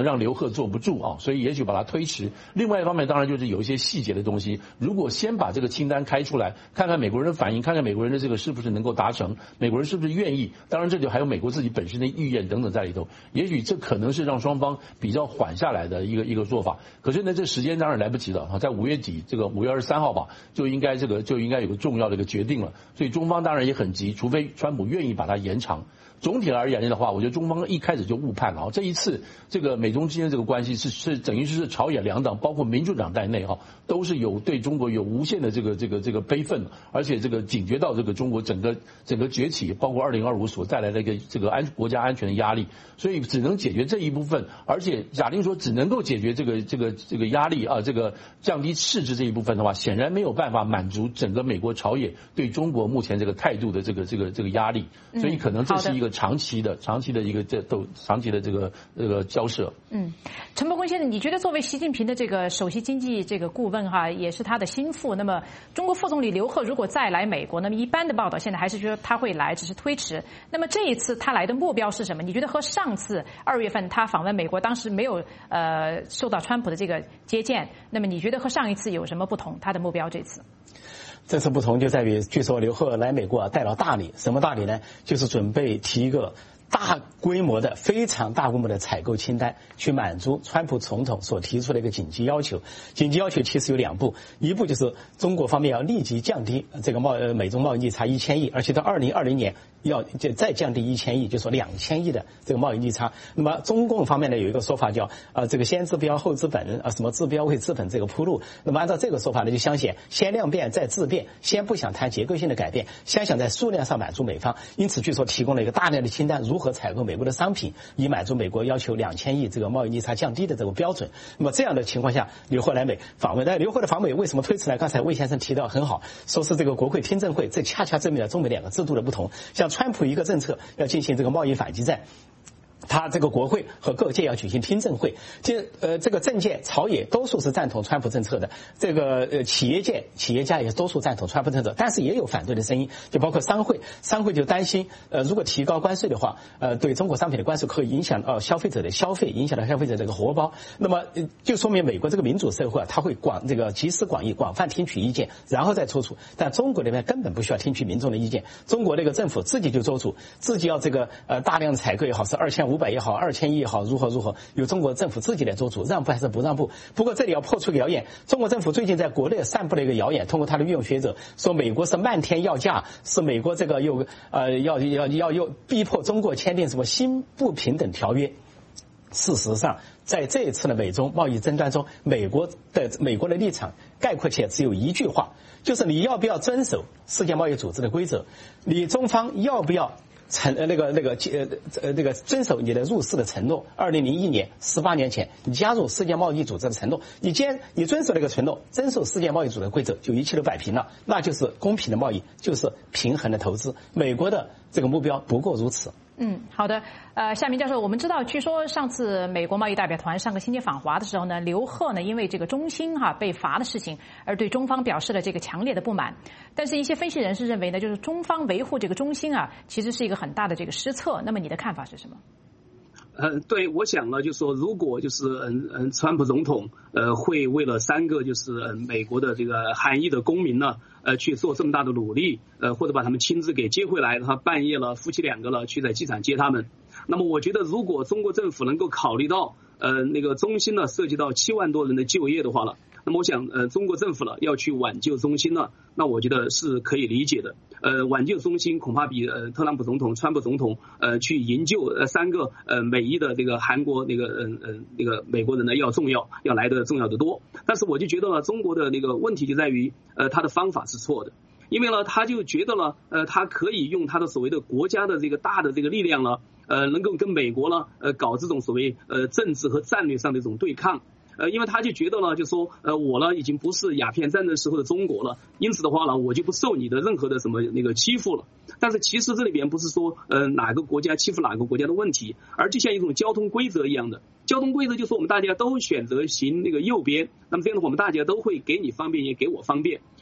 S3: 让刘鹤坐不住啊，所以也许把它推迟。另外一方面，当然就是有一些细节的东西，如果先把这个清单开出来，看看美国人的反应，看看美国人的这个是不是能够达成，美国人是不是愿意，当然这里还有美国自己本身的意愿等等在里头，也许这可能是让双方比较缓下来的一个一个做法。可是呢，这时间当然来不及了啊，在五月底这个五月二十三号吧，就应该这个就应该有个重要的一个决定了，所以中方当然也很急，除非川普愿意把它延长。总体而言的话，我觉得中方一开始就误判了啊。这一次这个美中之间的这个关系是是等于是朝野两党，包括民主党在内哈，都是有对中国有无限的这个这个这个悲愤，而且这个警觉到这个中国整个整个崛起，包括二零二五所带来的一个这个安国家安全的压力，所以只能解决这一部分。而且假定说只能够解决这个这个这个压力啊，这个降低赤字这一部分的话，显然没有办法满足整个美国朝野对中国目前这个态度的这个这个这个压力，所以可能这是一个长期的、长期的一个这都长期的这个这个交涉。嗯，
S1: 陈伯公先生，你觉得作为习近平的这个首席经济这个顾问哈，也是他的心腹，那么中国副总理刘鹤如果再来美国，那么一般的报道现在还是觉得他会来，只是推迟。那么这一次他来的目标是什么？你觉得和上次二月份他访问美国，当时没有呃受到川普的这个接见，那么你觉得和上一次有什么不同？他的目标这次？
S4: 这次不同就在于，据说刘鹤来美国啊带了大礼，什么大礼呢？就是准备提一个大规模的、非常大规模的采购清单，去满足川普总统所提出的一个紧急要求。紧急要求其实有两步，一步就是中国方面要立即降低这个贸呃美中贸易逆差一千亿，而且到二零二零年要再降低一千亿，就说两千亿的这个贸易逆差。那么中共方面呢有一个说法叫呃这个先治标后治本啊，什么治标为治本这个铺路。那么按照这个说法呢，就相信先量变再质变，先不想谈结构性的改变，先想在数量上满足美方。因此据说提供了一个大量的清单，如何采购美国的商品，以满足美国要求两千亿这个贸易逆差降低的这个标准。那么这样的情况下，刘鹤来美访问，但刘鹤的访美为什么推迟呢？刚才魏先生提到很好，说是这个国会听证会，这恰恰证明了中美两个制度的不同。像川普一个政策要进行这个贸易反击战，他这个国会和各界要举行听证会，这呃这个政界朝野多数是赞同川普政策的，这个呃企业界企业家也多数赞同川普政策，但是也有反对的声音，就包括商会，商会就担心呃如果提高关税的话，呃对中国商品的关税可以影响到消费者的消费，影响到消费者这个荷包，那么就说明美国这个民主社会啊，它会广这个集思广益，广泛听取意见，然后再做出。但中国这边根本不需要听取民众的意见，中国这个政府自己就做主，自己要这个呃大量的采购也好，是二千五百也好，二千亿也好，如何如何，由中国政府自己来做主，让步还是不让步？不过这里要破除个谣言，中国政府最近在国内散布了一个谣言，通过他的御用学者说美国是漫天要价，是美国这个又呃要要要又逼迫中国签订什么新不平等条约。事实上，在这一次的美中贸易争端中，美国的美国的立场概括起来只有一句话，就是你要不要遵守世界贸易组织的规则，你中方要不要承呃那个那个呃呃那个遵守你的入世的承诺。二零零一年，十八年前，你加入世界贸易组织的承诺，你既然你遵守那个承诺，遵守世界贸易组织的规则，就一切都摆平了，那就是公平的贸易，就是平衡的投资。美国的这个目标不过如此。
S1: 嗯，好的。呃，夏明教授，我们知道，据说上次美国贸易代表团上个星期访华的时候呢，刘鹤呢因为这个中兴哈、啊、被罚的事情，而对中方表示了这个强烈的不满。但是，一些分析人士认为呢，就是中方维护这个中兴啊，其实是一个很大的这个失策。那么，你的看法是什么？
S2: 呃，对，我想呢，就是说，如果就是嗯嗯，川普总统呃会为了三个就是嗯美国的这个韩裔的公民呢，呃去做这么大的努力，呃或者把他们亲自给接回来，他半夜了夫妻两个了去在机场接他们，那么我觉得如果中国政府能够考虑到呃那个中兴呢涉及到七万多人的就业的话了，那么我想呃中国政府了要去挽救中兴呢，那我觉得是可以理解的。呃，挽救中兴恐怕比呃特朗普总统、川普总统呃去营救呃三个呃美裔的这个韩国那个嗯嗯、呃、那个美国人呢要重要，要来的重要的多。但是我就觉得呢，中国的那个问题就在于呃他的方法是错的，因为呢他就觉得呢呃他可以用他的所谓的国家的这个大的这个力量呢呃能够跟美国呢呃搞这种所谓呃政治和战略上的一种对抗。呃，因为他就觉得呢，就说，呃，我呢已经不是鸦片战争时候的中国了，因此的话呢，我就不受你的任何的什么那个欺负了。但是其实这里边不是说，呃，哪个国家欺负哪个国家的问题，而就像一种交通规则一样的。交通规则就是我们大家都选择行那个右边，那么这样的话，我们大家都会给你方便，也给我方便。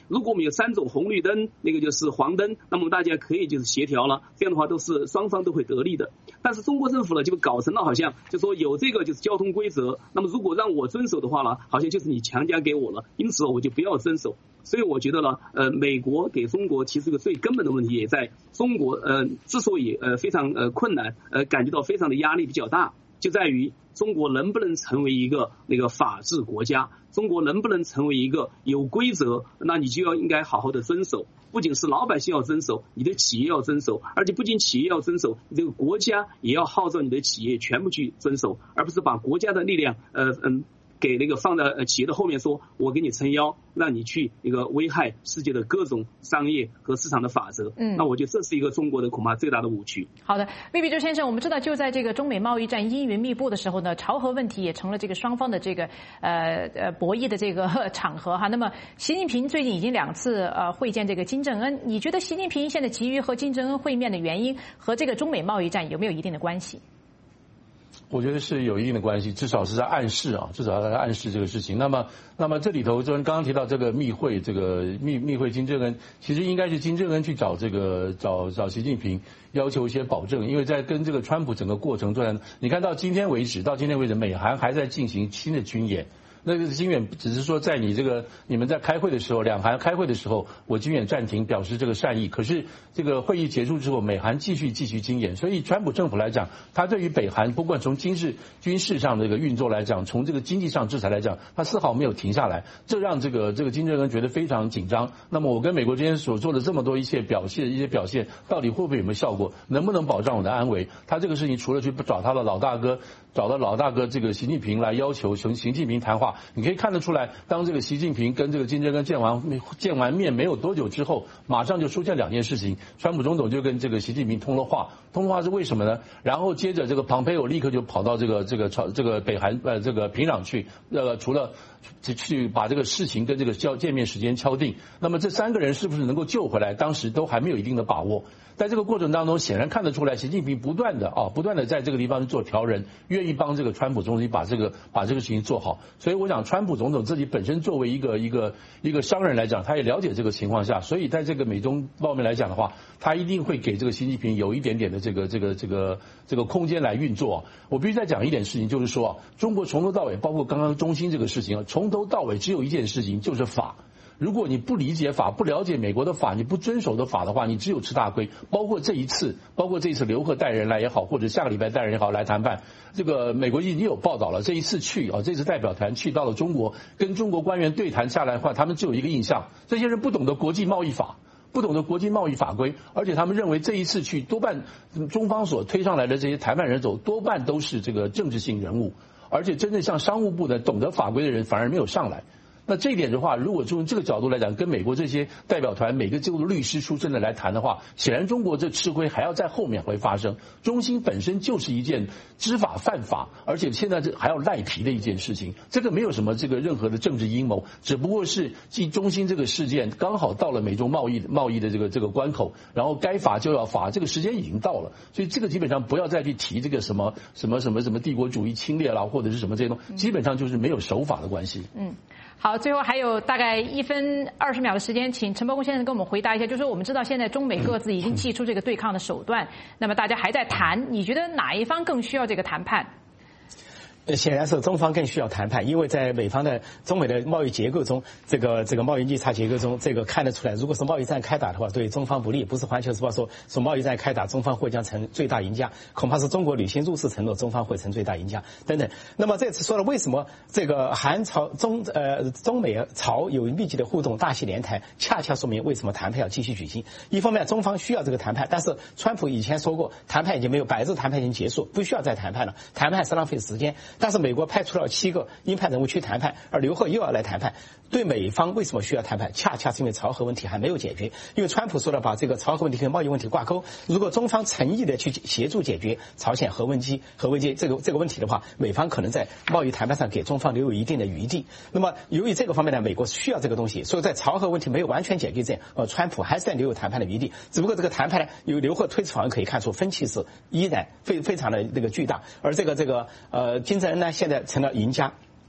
S2: 如果我们有三种红绿灯，那个就是黄灯，那么大家可以就是协调了，这样的话都是双方都会得利的。但是中国政府呢就搞成了好像就说有这个就是交通规则，那么如果让我遵守的话呢，好像就是你强加给我了，因此我就不要遵守。所以我觉得呢，呃，美国给中国提出一个最根本的问题，也在中国呃之所以呃非常呃困难，呃感觉到非常的压力比较大，就在于中国能不能成为一个那个法治国家，中国能不能成为一个有规则，那你就要应该好好的遵守。不仅是老百姓要遵守，你的企业要遵守，而且不仅企业要遵守，你这个国家也要号召你的企业全部去遵守，而不是把国家的力量呃嗯。给那个放在呃企业的后面说，我给你撑腰，让你去那个危害世界的各种商业和市场的法则。嗯，那我觉得这是一个中国的恐怕最大的误区。
S1: 好的，魏必洲先生，我们知道就在这个中美贸易战阴云密布的时候呢，朝核问题也成了这个双方的这个呃呃博弈的这个场合哈。那么习近平最近已经两次呃会见这个金正恩，你觉得习近平现在急于和金正恩会面的原因和这个中美贸易战有没有一定的关系？
S3: 我觉得是有一定的关系，至少是在暗示啊，至少在暗示这个事情。那么，那么这里头就是刚刚提到这个密会，这个密密会金正恩，其实应该是金正恩去找这个找找习近平，要求一些保证，因为在跟这个川普整个过程中，你看到今天为止，到今天为止，美韩还在进行新的军演。那个军演只是说在你这个你们在开会的时候，两韩开会的时候，我军演暂停，表示这个善意。可是这个会议结束之后，美韩继续继续军演，所以川普政府来讲，他对于北韩不管从军事军事上的这个运作来讲，从这个经济上制裁来讲，他丝毫没有停下来，这让这个这个金正恩觉得非常紧张。那么我跟美国之间所做的这么多一切表现一些表现，到底会不会有没有效果？能不能保障我的安危？他这个事情除了去找他的老大哥，找到老大哥这个习近平来要求从习近平谈话，你可以看得出来，当这个习近平跟这个金正恩见完见完面没有多久之后，马上就出现两件事情，川普总统就跟这个习近平通了话，通了话是为什么呢？然后接着这个庞培友立刻就跑到这个这个朝这个北韩呃这个平壤去，呃除了去把这个事情跟这个交见面时间敲定，那么这三个人是不是能够救回来，当时都还没有一定的把握。在这个过程当中，显然看得出来，习近平不断的啊，不断的在这个地方做调人，愿意帮这个川普总统把这个把这个事情做好。所以我想，川普总统自己本身作为一个一个一个商人来讲，他也了解这个情况下，所以在这个美中方面来讲的话，他一定会给这个习近平有一点点的这个这个这个这个空间来运作。我必须再讲一点事情，就是说，中国从头到尾，包括刚刚中兴这个事情，从头到尾只有一件事情，就是法。如果你不理解法，不了解美国的法，你不遵守的法的话，你只有吃大亏。包括这一次，包括这一次刘鹤带人来也好，或者下个礼拜带人也好来谈判，这个美国已经有报道了。这一次去啊，这次代表团去到了中国，跟中国官员对谈下来的话，他们只有一个印象：这些人不懂得国际贸易法，不懂得国际贸易法规，而且他们认为这一次去多半中方所推上来的这些谈判人手，多半都是这个政治性人物，而且真正像商务部的懂得法规的人反而没有上来。那这一点的话，如果从这个角度来讲，跟美国这些代表团每个这个律师出身的来谈的话，显然中国这吃亏还要在后面会发生。中兴本身就是一件知法犯法，而且现在这还要赖皮的一件事情，这个没有什么这个任何的政治阴谋，只不过是继中兴这个事件刚好到了美中贸易贸易的这个这个关口，然后该罚就要罚，这个时间已经到了，所以这个基本上不要再去提这个什么什么什么什么帝国主义侵略啦，或者是什么这些东西，基本上就是没有守法的关系。嗯。
S1: 好，最后还有大概一分二十秒的时间，请陈伯公先生跟我们回答一下，就是说我们知道现在中美各自已经祭出这个对抗的手段，那么大家还在谈，你觉得哪一方更需要这个谈判？
S4: 显然是中方更需要谈判，因为在美方的中美的贸易结构中，这个这个贸易逆差结构中，这个看得出来，如果是贸易战开打的话，对中方不利。不是环球时报说说贸易战开打，中方会将成最大赢家，恐怕是中国履行入世承诺，中方会成最大赢家等等。那么这次说了，为什么这个韩朝中呃中美朝有密集的互动，大戏连台，恰恰说明为什么谈判要继续举行。一方面，中方需要这个谈判，但是川普以前说过，谈判已经没有百日谈判已经结束，不需要再谈判了，谈判是浪费时间。但是美国派出了七个鹰派人物去谈判，而刘鹤又要来谈判。对美方为什么需要谈判？恰恰是因为朝核问题还没有解决。因为川普说了，把这个朝核问题跟贸易问题挂钩。如果中方诚意的去协助解决朝鲜核危机、核危机这个这个问题的话，美方可能在贸易谈判上给中方留有一定的余地。那么由于这个方面呢，美国需要这个东西，所以在朝核问题没有完全解决之前，呃，川普还是在留有谈判的余地。只不过这个谈判呢，由刘鹤推迟访问可以看出分歧是依然非非常的那个巨大。而这个这个呃金正恩呢，现在成了赢家。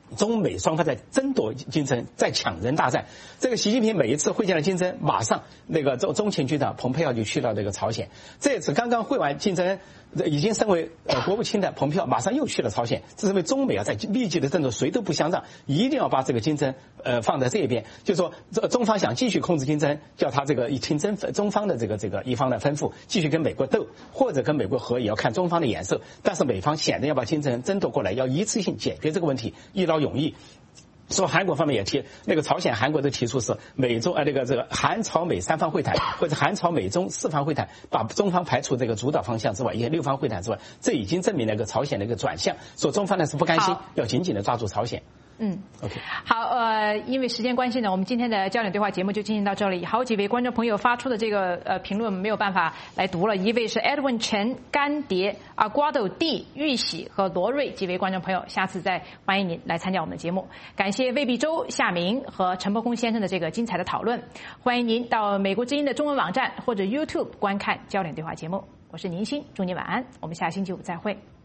S4: 中美双方在争夺金正恩，在抢人大战。这个习近平每一次会见了金正恩，马上那个中中情局长蓬佩奥就去到这个朝鲜。这次刚刚会完金正恩，已经升为呃国务卿的蓬佩奥马上又去了朝鲜。这是因为中美啊在密集的争夺，谁都不相让，一定要把这个金正恩呃放在这边。就说中方想继续控制金正恩，叫他这个听真中方的这个这个一方的吩咐，继续跟美国斗，或者跟美国和，也要看中方的眼色。但是美方显然要把金正恩争夺过来，要一次性解决这个问题，一劳永逸。说韩国方面也提，那个朝鲜、韩国都提出是美中呃那个这个韩朝美三方会谈，或者韩朝美中四方会谈，把中方排除这个主导方向之外，一些六方会谈之外，这已经证明了一个朝鲜的一个转向。说中方呢是不甘心，要紧紧的抓住朝鲜。
S1: 嗯
S4: ，OK，
S1: 好，呃，因为时间关系呢，我们今天的焦点对话节目就进行到这里。好几位观众朋友发出的这个呃评论没有办法来读了，一位是 Edwin Chen、干碟、阿瓜豆 D、玉喜和罗瑞几位观众朋友，下次再欢迎您来参加我们的节目。感谢魏必洲、夏明和陈伯公先生的这个精彩的讨论，欢迎您到美国之音的中文网站或者 YouTube 观看焦点对话节目。我是宁鑫，祝您晚安，我们下星期五再会。